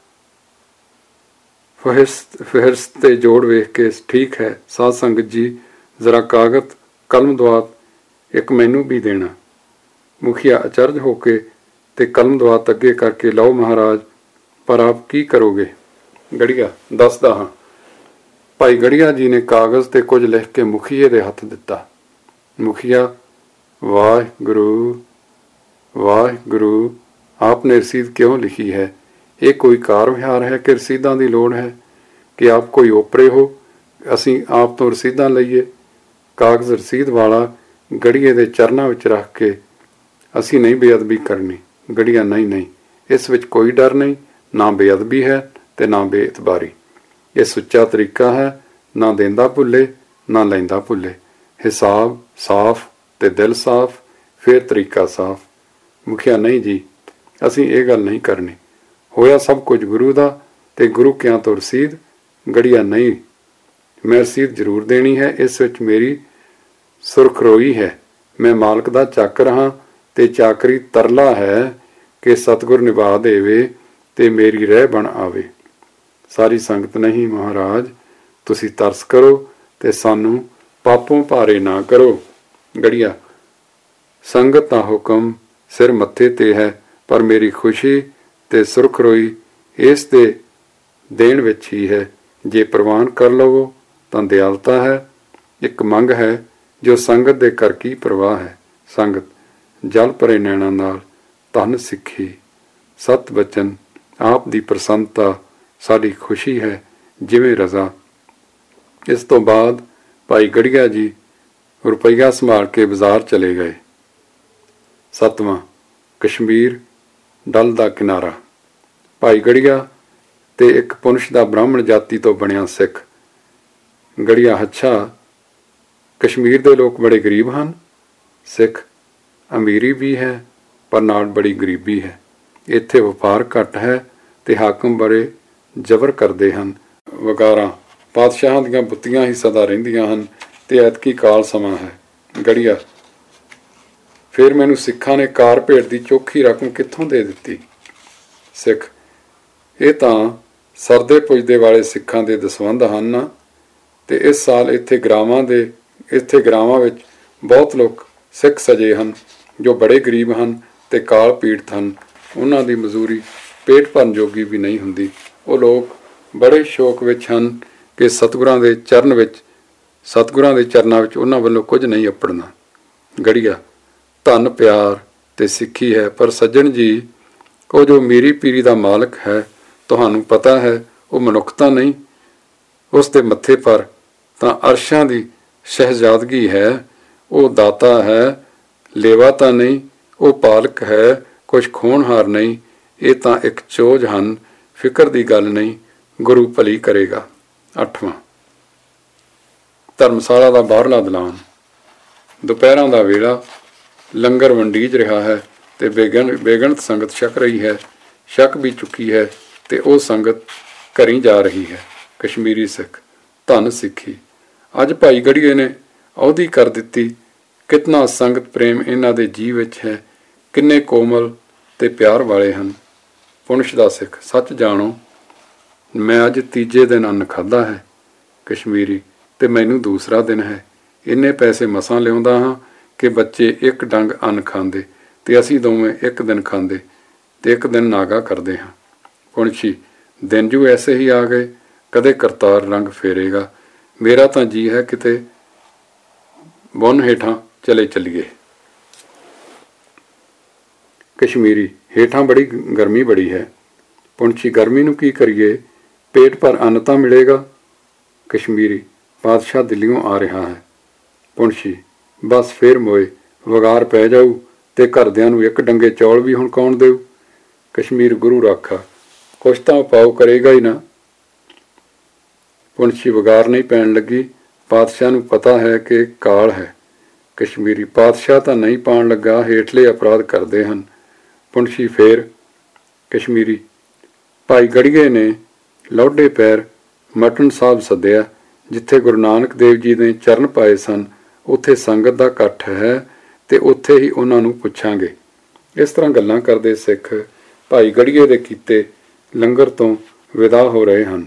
ਫਹਿਰਸਤ ਤੇ ਜੋੜ ਵੇਖ ਕੇ ਠੀਕ ਹੈ। ਸਾਧ ਸੰਗਤ ਜੀ ਜ਼ਰਾ ਕਾਗਜ਼ ਕਲਮ ਦਵਾਤ ਇੱਕ ਮੈਨੂੰ ਵੀ ਦੇਣਾ। ਮੁਖੀਆ ਅਚਰਜ ਹੋ ਕੇ ਤੇ ਕਲਮ ਦਵਾਤ ਅੱਗੇ ਕਰਕੇ, ਲਓ ਮਹਾਰਾਜ, ਪਰ ਆਪ ਕੀ ਕਰੋਗੇ? ਗੜੀਆ ਦੱਸਦਾ ਹਾਂ। ਭਾਈ ਗੜੀਆ ਜੀ ਨੇ ਕਾਗਜ਼ ਤੇ ਕੁਝ ਲਿਖ ਕੇ ਮੁਖੀਏ ਦੇ ਹੱਥ ਦਿੱਤਾ। ਮੁਖੀਆ ਵਾਹਿਗੁਰੂ ਵਾਹਿਗੁਰੂ, ਆਪ ਨੇ ਰਸੀਦ ਕਿਉਂ ਲਿਖੀ ਹੈ? ਇਹ ਕੋਈ ਕਾਰ ਵਿਹਾਰ ਹੈ ਕਿ ਰਸੀਦਾਂ ਦੀ ਲੋੜ ਹੈ? ਕਿ ਆਪ ਕੋਈ ਓਪਰੇ ਹੋ, ਅਸੀਂ ਆਪ ਤੋਂ ਰਸੀਦਾਂ ਲਈਏ? ਕਾਗਜ਼ ਰਸੀਦ ਵਾਲਾ ਗੜੀਏ ਦੇ ਚਰਨਾਂ ਵਿੱਚ ਰੱਖ ਕੇ, ਅਸੀਂ ਨਹੀਂ ਬੇਅਦਬੀ ਕਰਨੀ। ਗੜੀਆ ਨਹੀਂ ਨਹੀਂ, ਇਸ ਵਿੱਚ ਕੋਈ ਡਰ ਨਹੀਂ, ਨਾ ਬੇਅਦਬੀ ਹੈ ਤੇ ਨਾ ਬੇਇਤਬਾਰੀ। ਇਹ ਸੁੱਚਾ ਤਰੀਕਾ ਹੈ, ਨਾ ਦੇਂਦਾ ਭੁੱਲੇ ਨਾ ਲੈਂਦਾ ਭੁੱਲੇ। ਹਿਸਾਬ ਸਾਫ਼ ਤੇ ਦਿਲ ਸਾਫ਼, ਫਿਰ ਤਰੀਕਾ ਸਾਫ਼। ਮੁਖੀਆ ਨਹੀਂ ਜੀ, ਅਸੀਂ ਇਹ ਗੱਲ ਨਹੀਂ ਕਰਨੀ। ਹੋਇਆ ਸਭ ਕੁਝ ਗੁਰੂ ਦਾ ਤੇ ਗੁਰੂ ਕਿਆਂ ਤੋਂ ਰਸੀਦ? ਗੜੀਆ ਨਹੀਂ, ਮੈਂ ਰਸੀਦ ਜ਼ਰੂਰ ਦੇਣੀ ਹੈ। ਇਸ ਵਿੱਚ ਮੇਰੀ ਸੁਰਖਰੋਈ ਹੈ। ਮੈਂ ਮਾਲਕ ਦਾ ਚਾਕਰ ਹਾਂ ਤੇ ਚਾਕਰੀ ਤਰਲਾ ਹੈ ਕਿ ਸਤਿਗੁਰ ਨਿਭਾ ਦੇਵੇ ਤੇ ਮੇਰੀ ਰਹਿ ਬਣ ਆਵੇ। ਸਾਰੀ ਸੰਗਤ ਨਹੀਂ ਮਹਾਰਾਜ, ਤੁਸੀਂ ਤਰਸ ਕਰੋ ਤੇ ਸਾਨੂੰ ਪਾਪੋਂ ਭਾਰੇ ਨਾ ਕਰੋ। ਗੜੀਆ ਸੰਗਤ ਦਾ ਹੁਕਮ ਸਿਰ ਮੱਥੇ ਤੇ ਹੈ, ਪਰ ਮੇਰੀ ਖੁਸ਼ੀ ਤੇ ਸੁਰਖਰੋਈ ਇਸ ਦੇ ਦੇਣ ਵਿੱਚ ਹੀ ਹੈ। ਜੇ ਪ੍ਰਵਾਨ ਕਰ ਲਵੋ ਤਾਂ ਦਿਆਲਤਾ ਹੈ। ਇੱਕ ਮੰਗ ਹੈ ਜੋ ਸੰਗਤ ਦੇ ਕਰ ਕੀ ਪ੍ਰਵਾਹ ਹੈ। ਸੰਗਤ ਜਲ ਭਰੇ ਨੈਣਾਂ ਨਾਲ ਧਨ ਸਿੱਖੀ, ਸਤ ਬਚਨ ਆਪ ਦੀ ਪ੍ਰਸੰਨਤਾ ਸਾਡੀ ਖੁਸ਼ੀ ਹੈ, ਜਿਵੇਂ ਰਜ਼ਾ। ਇਸ ਤੋਂ ਬਾਅਦ ਭਾਈ ਗੜੀਆ ਜੀ ਰੁਪਈਆ ਸੰਭਾਲ ਕੇ ਬਾਜ਼ਾਰ ਚਲੇ ਗਏ। 7ਵਾਂ ਕਸ਼ਮੀਰ ਡਲ ਦਾ ਕਿਨਾਰਾ। ਭਾਈ ਗੜੀਆ ਤੇ ਇੱਕ ਪੁਨਸ਼ ਦਾ ਬ੍ਰਾਹਮਣ ਜਾਤੀ ਤੋਂ ਬਣਿਆ ਸਿੱਖ। ਗੜੀਆ ਅੱਛਾ, ਕਸ਼ਮੀਰ ਦੇ ਲੋਕ ਬੜੇ ਗਰੀਬ ਹਨ। ਸਿੱਖ ਅਮੀਰੀ ਵੀ ਹੈ ਪਰ ਨਾਲ ਬੜੀ ਗਰੀਬੀ ਹੈ। ਇੱਥੇ ਵਪਾਰ ਘੱਟ ਹੈ ਤੇ ਹਾਕਮ ਬੜੇ ਜ਼ਬਰ ਕਰਦੇ ਹਨ। ਵਗਾਰਾਂ ਪਾਤਸ਼ਾਹਾਂ ਦੀਆਂ ਬੁੱਤੀਆਂ ਹੀ ਸਦਾ ਰਹਿੰਦੀਆਂ ਹਨ ਤੇ ਐਤਕੀ ਕਾਲ ਸਮਾਂ ਹੈ। ਗੜੀਆ ਫਿਰ ਮੈਨੂੰ ਸਿੱਖਾਂ ਨੇ ਕਾਰ ਭੇਟ ਦੀ ਚੋਖੀ ਰਕਮ ਕਿੱਥੋਂ ਦੇ ਦਿੱਤੀ? ਸਿੱਖ ਇਹ ਤਾਂ ਸਰਦੇ ਪੁੱਜਦੇ ਵਾਲੇ ਸਿੱਖਾਂ ਦੇ ਦਸਵੰਧ ਹਨ ਨਾ, ਤੇ ਇਸ ਸਾਲ ਇੱਥੇ ਗ੍ਰਾਵਾਂ ਵਿੱਚ ਬਹੁਤ ਲੋਕ ਸਿੱਖ ਸਜੇ ਹਨ ਜੋ ਬੜੇ ਗਰੀਬ ਹਨ ਤੇ ਕਾਲ ਪੀੜਤ ਹਨ। ਉਹਨਾਂ ਦੀ ਮਜ਼ਦੂਰੀ ਪੇਟ ਭਰਨ ਜੋਗੀ ਵੀ ਨਹੀਂ ਹੁੰਦੀ। ਉਹ ਲੋਕ ਬੜੇ ਸ਼ੌਕ ਵਿੱਚ ਹਨ ਕਿ ਸਤਿਗੁਰਾਂ ਦੇ ਚਰਨਾਂ ਵਿੱਚ ਉਹਨਾਂ ਵੱਲੋਂ ਕੁਝ ਨਹੀਂ ਅਪੜਨਾ। ਗੜੀਆ ਧਨ ਪਿਆਰ ਤੇ ਸਿੱਖੀ ਹੈ, ਪਰ ਸੱਜਣ ਜੀ ਉਹ ਜੋ ਮੀਰੀ ਪੀਰੀ ਦਾ ਮਾਲਕ ਹੈ, ਤੁਹਾਨੂੰ ਪਤਾ ਹੈ ਉਹ ਮਨੁੱਖਤਾ ਨਹੀਂ। ਉਸ ਦੇ ਮੱਥੇ ਪਰ ਤਾਂ ਅਰਸ਼ਾਂ ਦੀ ਸ਼ਹਿਜ਼ਾਦਗੀ ਹੈ। ਉਹ ਦਾਤਾ ਹੈ, ਲੇਵਾ ਤਾਂ ਨਹੀਂ। ਉਹ ਪਾਲਕ ਹੈ, ਕੁਛ ਖੋਣਹਾਰ ਨਹੀਂ। ਇਹ ਤਾਂ ਇੱਕ ਚੋਜ ਹਨ, ਫਿਕਰ ਦੀ ਗੱਲ ਨਹੀਂ, ਗੁਰੂ ਭਲੀ ਕਰੇਗਾ। 8ਵਾਂ ਧਰਮਸ਼ਾਲਾ ਦਾ ਬਾਹਰਲਾ ਦਲਾਨ। ਦੁਪਹਿਰਾਂ ਦਾ ਵੇਲਾ, ਲੰਗਰ ਵੰਡੀਜ ਰਿਹਾ ਹੈ ਤੇ ਬੇਗਣਤ ਸੰਗਤ ਛਕ ਰਹੀ ਹੈ। ਛਕ ਵੀ ਚੁੱਕੀ ਹੈ ਤੇ ਉਹ ਸੰਗਤ ਘਰੀਂ ਜਾ ਰਹੀ ਹੈ। ਕਸ਼ਮੀਰੀ ਸਿੱਖ ਧੰਨ ਸਿੱਖੀ। ਅੱਜ ਭਾਈ ਗੜੀਏ ਨੇ ਅਹੁਦੀ ਕਰ ਦਿੱਤੀ। ਕਿਤਨਾ ਸੰਗਤ ਪ੍ਰੇਮ ਇਹਨਾਂ ਦੇ ਜੀਅ ਵਿੱਚ ਹੈ, ਕਿੰਨੇ ਕੋਮਲ ਤੇ ਪਿਆਰ ਵਾਲੇ ਹਨ। ਪੁਨਸ਼ ਦਾ ਸਿੱਖ ਸੱਚ ਜਾਣੋ, ਮੈਂ ਅੱਜ ਤੀਜੇ ਦਿਨ ਅੰਨ ਖਾਧਾ ਹੈ। ਕਸ਼ਮੀਰੀ ਤੇ ਮੈਨੂੰ ਦੂਸਰਾ ਦਿਨ ਹੈ। ਇੰਨੇ ਪੈਸੇ ਮਸਾਂ ਲਿਆਉਂਦਾ ਹਾਂ ਕਿ ਬੱਚੇ ਇੱਕ ਡੰਗ ਅੰਨ ਖਾਂਦੇ ਤੇ ਅਸੀਂ ਦੋਵੇਂ ਇੱਕ ਦਿਨ ਖਾਂਦੇ ਤੇ ਇੱਕ ਦਿਨ ਨਾਗਾ ਕਰਦੇ ਹਾਂ। ਪੁਨਸ਼ੀ ਦਿਨ ਜੂ ਐਸੇ ਹੀ ਆ ਗਏ, ਕਦੇ ਕਰਤਾਰ ਰੰਗ ਫੇਰੇਗਾ। ਮੇਰਾ ਤਾਂ ਜੀ ਹੈ ਕਿਤੇ ਬੁੰਨ ਹੇਠਾਂ ਚਲੇ ਚੱਲੀਏ। ਕਸ਼ਮੀਰੀ ਹੇਠਾਂ ਗਰਮੀ ਬੜੀ ਹੈ। ਪੁਨਸ਼ੀ ਗਰਮੀ ਨੂੰ ਕੀ ਕਰੀਏ, ਪੇਟ ਭਰ ਅੰਨ ਤਾਂ ਮਿਲੇਗਾ। ਕਸ਼ਮੀਰੀ ਪਾਤਸ਼ਾਹ ਦਿੱਲੀੋਂ ਆ ਰਿਹਾ ਹੈ। ਪੁਨਸ਼ੀ ਬਸ ਫੇਰ ਮੋਏ ਵਗਾਰ ਪੈ ਜਾਊ ਤੇ ਘਰਦਿਆਂ ਨੂੰ ਇੱਕ ਡੰਗੇ ਚੌਲ ਵੀ ਹੁਣ ਕੌਣ ਦੇਊ? ਕਸ਼ਮੀਰ ਗੁਰੂ ਰਾਖਾ, ਕੁਛ ਤਾਂ ਉਪਾਅ ਕਰੇਗਾ ਹੀ ਨਾ। ਪੁਨਸ਼ੀ ਵਗਾਰ ਨਹੀਂ ਪੈਣ ਲੱਗੀ, ਪਾਤਸ਼ਾਹ ਨੂੰ ਪਤਾ ਹੈ ਕਿ ਕਾਲ ਹੈ। ਕਸ਼ਮੀਰੀ ਪਾਤਸ਼ਾਹ ਤਾਂ ਨਹੀਂ ਪਾਣ ਲੱਗਾ, ਹੇਠਲੇ ਅਪਰਾਧ ਕਰਦੇ ਹਨ। ਪੁਨਸ਼ੀ ਫੇਰ। ਕਸ਼ਮੀਰੀ ਭਾਈ ਗੜੀਏ ਨੇ ਲੌਡੇ ਪੈਰ ਮਟਨ ਸਾਹਿਬ ਸੱਦਿਆ, ਜਿੱਥੇ ਗੁਰੂ ਨਾਨਕ ਦੇਵ ਜੀ ਨੇ ਚਰਨ ਪਾਏ ਸਨ। ਉੱਥੇ ਸੰਗਤ ਦਾ ਇਕੱਠ ਹੈ ਤੇ ਉੱਥੇ ਹੀ ਉਹਨਾਂ ਨੂੰ ਪੁੱਛਾਂਗੇ। ਇਸ ਤਰ੍ਹਾਂ ਗੱਲਾਂ ਕਰਦੇ ਸਿੱਖ ਭਾਈ ਗੜੀਏ ਦੇ ਕੀਤੇ ਲੰਗਰ ਤੋਂ ਵਿਦਾ ਹੋ ਰਹੇ ਹਨ।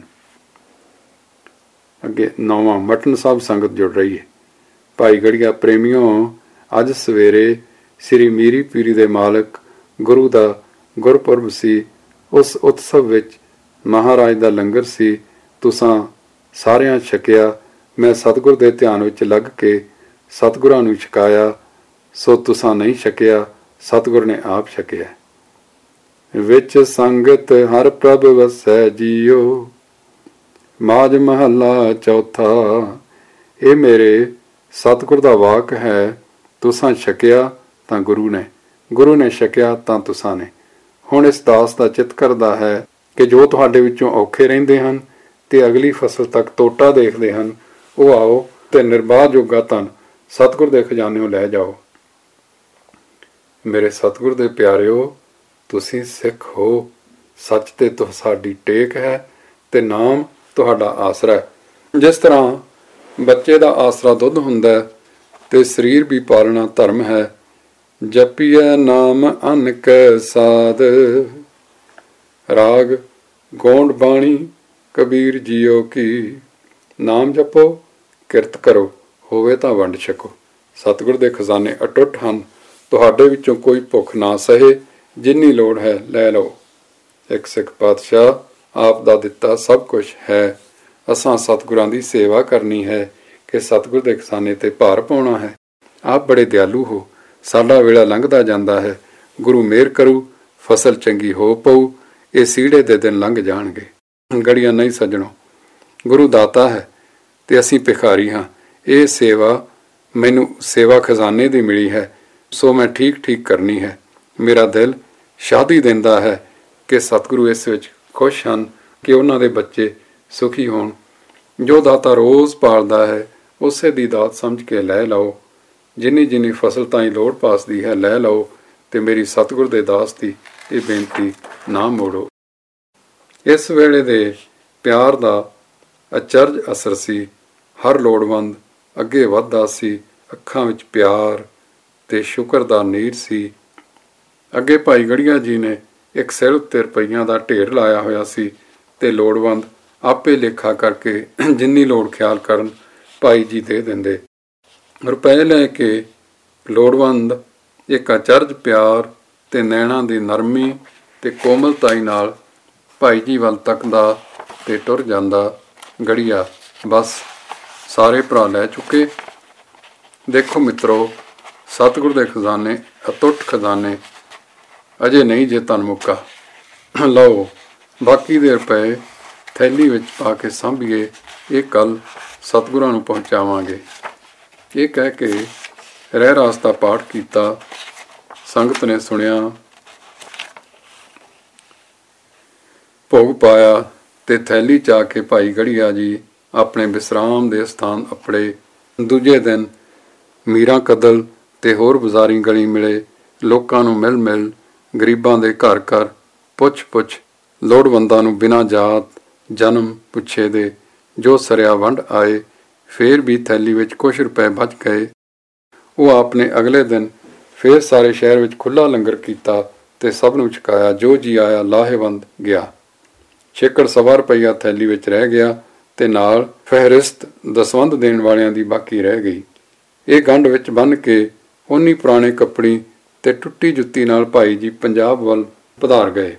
ਅੱਗੇ 9ਵਾਂ ਮਟਨ ਸਾਹਿਬ ਸੰਗਤ ਜੁੜ ਰਹੀ ਹੈ। ਭਾਈ ਗੜੀਆ ਪ੍ਰੇਮੀਓ, ਅੱਜ ਸਵੇਰੇ ਸ੍ਰੀ ਮੀਰੀ ਪੀਰੀ ਦੇ ਮਾਲਕ ਗੁਰੂ ਦਾ ਗੁਰਪੁਰਬ ਸੀ। ਉਸ ਉਤਸਵ ਵਿੱਚ ਮਹਾਰਾਜ ਦਾ ਲੰਗਰ ਸੀ। ਤੁਸਾਂ ਸਾਰਿਆਂ ਛਕਿਆ। ਮੈਂ ਸਤਿਗੁਰ ਦੇ ਧਿਆਨ ਵਿੱਚ ਲੱਗ ਕੇ ਸਤਿਗੁਰਾਂ ਨੂੰ ਛਕਾਇਆ, ਸੋ ਤੁਸਾਂ ਨਹੀਂ ਛਕਿਆ, ਸਤਿਗੁਰ ਨੇ ਆਪ ਛਕਿਆ। ਵਿੱਚ ਸੰਗਤ ਹਰ ਪ੍ਰਭ ਵਸੈ ਜੀਓ, ਮਾਝ ਮਹੱਲਾ ਚੌਥਾ। ਇਹ ਮੇਰੇ ਸਤਿਗੁਰ ਦਾ ਵਾਕ ਹੈ। ਤੁਸਾਂ ਛਕਿਆ ਤਾਂ ਗੁਰੂ ਨੇ ਛਕਿਆ ਤਾਂ ਤੁਸਾਂ ਨੇ। ਹੁਣ ਇਸ ਦਾਸ ਦਾ ਚਿੱਤ ਕਰਦਾ ਹੈ ਕਿ ਜੋ ਤੁਹਾਡੇ ਵਿੱਚੋਂ ਔਖੇ ਰਹਿੰਦੇ ਹਨ ਤੇ ਅਗਲੀ ਫਸਲ ਤੱਕ ਤੋਟਾ ਦੇਖਦੇ ਹਨ, ਉਹ ਆਓ ਤੇ ਨਿਰਬਾਧ ਜੋਗਾ ਧਨ ਸਤਿਗੁਰ ਦੇ ਖਜ਼ਾਨਿਓਂ ਲੈ ਜਾਓ। ਮੇਰੇ ਸਤਿਗੁਰ ਦੇ ਪਿਆਰਿਓ, ਤੁਸੀਂ ਸਿੱਖ ਹੋ। ਸੱਚ ਤੇ ਸਾਡੀ ਟੇਕ ਹੈ ਤੇ ਨਾਮ ਤੁਹਾਡਾ ਆਸਰਾ ਹੈ। ਜਿਸ ਤਰ੍ਹਾਂ ਬੱਚੇ ਦਾ ਆਸਰਾ ਦੁੱਧ ਹੁੰਦਾ ਤੇ ਸਰੀਰ ਵੀ ਪਾਲਣਾ ਧਰਮ ਹੈ। ਜਪੀਐ ਨਾਮ ਅੰਨ ਕੈ ਸਾਧ, ਰਾਗ ਗੋਂਡ ਬਾਣੀ ਕਬੀਰ ਜੀਓ ਕੀ। ਨਾਮ ਜਪੋ, ਕਿਰਤ ਕਰੋ, ਹੋਵੇ ਤਾਂ ਵੰਡ ਛਕੋ। ਸਤਿਗੁਰ ਦੇ ਖਜ਼ਾਨੇ ਅਟੁੱਟ ਹਨ। ਤੁਹਾਡੇ ਵਿੱਚੋਂ ਕੋਈ ਭੁੱਖ ਨਾ ਸਹੇ, ਜਿੰਨੀ ਲੋੜ ਹੈ ਲੈ ਲਓ। ਇੱਕ ਸਿੱਖ ਪਾਤਸ਼ਾਹ ਆਪ ਦਾ ਦਿੱਤਾ ਸਭ ਕੁਝ ਹੈ। ਅਸਾਂ ਸਤਿਗੁਰਾਂ ਦੀ ਸੇਵਾ ਕਰਨੀ ਹੈ ਕਿ ਸਤਿਗੁਰ ਦੇ ਖਜ਼ਾਨੇ ਤੇ ਭਾਰ ਪਾਉਣਾ ਹੈ। ਆਪ ਬੜੇ ਦਿਆਲੂ ਹੋ। ਸਾਡਾ ਵੇਲਾ ਲੰਘਦਾ ਜਾਂਦਾ ਹੈ। ਗੁਰੂ ਮਿਹਰ ਕਰੂ, ਫਸਲ ਚੰਗੀ ਹੋ ਪਊ। ਇਹ ਸੀੜੇ ਦੇ ਦਿਨ ਲੰਘ ਜਾਣਗੇ। ਗੜੀਆ, ਨਹੀਂ ਸੱਜਣੋ, ਗੁਰੂ ਦਾਤਾ ਹੈ ਤੇ ਅਸੀਂ ਭਿਖਾਰੀ ਹਾਂ। ਇਹ ਸੇਵਾ ਮੈਨੂੰ ਸੇਵਾ ਖਜ਼ਾਨੇ ਦੀ ਮਿਲੀ ਹੈ, ਸੋ ਮੈਂ ਠੀਕ ਠੀਕ ਕਰਨੀ ਹੈ। ਮੇਰਾ ਦਿਲ ਸ਼ਾਦੀ ਦਿੰਦਾ ਹੈ ਕਿ ਸਤਿਗੁਰੂ ਇਸ ਵਿੱਚ ਖੁਸ਼ ਹਨ ਕਿ ਉਹਨਾਂ ਦੇ ਬੱਚੇ ਸੁਖੀ ਹੋਣ। ਜੋ ਦਾਤਾ ਰੋਜ਼ ਪਾਲਦਾ ਹੈ ਉਸੇ ਦੀ ਦਾਤ ਸਮਝ ਕੇ ਲੈ ਲਓ। ਜਿੰਨੀ ਜਿੰਨੀ ਫਸਲ ਤਾਈਂ ਲੋੜ ਪਾਸਦੀ ਹੈ ਲੈ ਲਓ, ਤੇ ਮੇਰੀ ਸਤਿਗੁਰ ਦੇ ਦਾਸ ਦੀ ਇਹ ਬੇਨਤੀ ਨਾ ਮੋੜੋ। ਇਸ ਵੇਲੇ ਦੇ ਪਿਆਰ ਦਾ ਅਚਰਜ ਅਸਰ ਸੀ। ਹਰ ਲੋੜਵੰਦ ਅੱਗੇ ਵੱਧਦਾ ਸੀ। ਅੱਖਾਂ ਵਿੱਚ ਪਿਆਰ ਤੇ ਸ਼ੁਕਰ ਦਾ ਨੀਰ ਸੀ। ਅੱਗੇ ਭਾਈ ਗੜੀਆ ਜੀ ਨੇ ਇੱਕ ਸਿਰ ਉੱਤੇ ਰੁਪਈਆਂ ਦਾ ਢੇਰ ਲਾਇਆ ਹੋਇਆ ਸੀ ਤੇ ਲੋੜਵੰਦ ਆਪੇ ਲੇਖਾ ਕਰਕੇ ਜਿੰਨੀ ਲੋੜ ਖਿਆਲ ਕਰਨ ਭਾਈ ਜੀ ਦੇ ਦਿੰਦੇ। ਰੁਪਏ ਲੈ ਕੇ ਲੋੜਵੰਦ ਇੱਕ ਅਚਰਜ ਪਿਆਰ ਤੇ ਨੈਣਾਂ ਦੀ ਨਰਮੀ ਤੇ ਕੋਮਲਤਾਈ ਨਾਲ ਭਾਈ ਜੀ ਵੱਲ ਤੱਕਦਾ ਤੇ ਟੁਰ ਜਾਂਦਾ। ਗੜੀਆ, ਬਸ ਸਾਰੇ ਭਰਾ ਲੈ ਚੁੱਕੇ। ਦੇਖੋ ਮਿੱਤਰੋ, ਸਤਿਗੁਰ ਦੇ ਖਜ਼ਾਨੇ, ਅਤੁੱਟ ਖਜ਼ਾਨੇ ਅਜੇ ਨਹੀਂ ਜੇ ਤਨ ਮੁੱਕਾ। ਲਓ, ਬਾਕੀ ਦੇ ਰੁਪਏ ਥੈਲੀ ਵਿੱਚ ਪਾ ਕੇ ਸਾਂਭੀਏ, ਇਹ ਕੱਲ ਸਤਿਗੁਰਾਂ ਨੂੰ ਪਹੁੰਚਾਵਾਂਗੇ। ਇਹ ਕਹਿ ਕੇ ਰਹਿ ਰਾਸ ਦਾ ਪਾਠ ਕੀਤਾ। ਸੰਗਤ ਨੇ ਸੁਣਿਆ, ਭੋਗ ਪਾਇਆ ਤੇ ਥੈਲੀ ਚਾ ਕੇ ਭਾਈ ਗੜੀਆ ਜੀ ਆਪਣੇ ਵਿਸਰਾਮ ਦੇ ਸਥਾਨ ਅੱਪੜੇ। ਦੂਜੇ ਦਿਨ ਮੀਰਾਂ ਕਦਲ ਤੇ ਹੋਰ ਬਜ਼ਾਰੀ ਗਲੀ ਮਿਲੇ। ਲੋਕਾਂ ਨੂੰ ਮਿਲ ਮਿਲ, ਗਰੀਬਾਂ ਦੇ ਘਰ ਘਰ ਪੁੱਛ ਪੁੱਛ, ਲੋੜਵੰਦਾਂ ਨੂੰ ਬਿਨਾਂ ਜਾਤ ਜਨਮ ਪੁੱਛੇ ਦੇ ਜੋ ਸਰਿਆ ਵੰਡ ਆਏ। ਫੇਰ ਵੀ ਥੈਲੀ ਵਿੱਚ ਕੁਛ ਰੁਪਏ ਬਚ ਗਏ। ਉਹ ਆਪਨੇ ਅਗਲੇ ਦਿਨ ਫੇਰ ਸਾਰੇ ਸ਼ਹਿਰ ਵਿੱਚ ਖੁੱਲ੍ਹਾ ਲੰਗਰ ਕੀਤਾ ਤੇ ਸਭ ਨੂੰ ਛਕਾਇਆ। ਜੋ ਜੀ ਆਇਆ ਲਾਹੇਵੰਦ ਗਿਆ। ਛੇਕੜ ਸਵਾ ਰੁਪਈਆ ਥੈਲੀ ਵਿੱਚ ਰਹਿ ਗਿਆ ਤੇ ਨਾਲ ਫਹਿਰਿਸਤ ਦਸਵੰਧ ਦੇਣ ਵਾਲਿਆਂ ਦੀ ਬਾਕੀ ਰਹਿ ਗਈ। ਇਹ ਗੰਢ ਵਿੱਚ ਬੰਨ੍ਹ ਕੇ ਉਨੀ ਪੁਰਾਣੇ ਕੱਪੜੀ ਤੇ ਟੁੱਟੀ ਜੁੱਤੀ ਨਾਲ ਭਾਈ ਜੀ ਪੰਜਾਬ ਵੱਲ ਪਧਾਰ ਗਏ।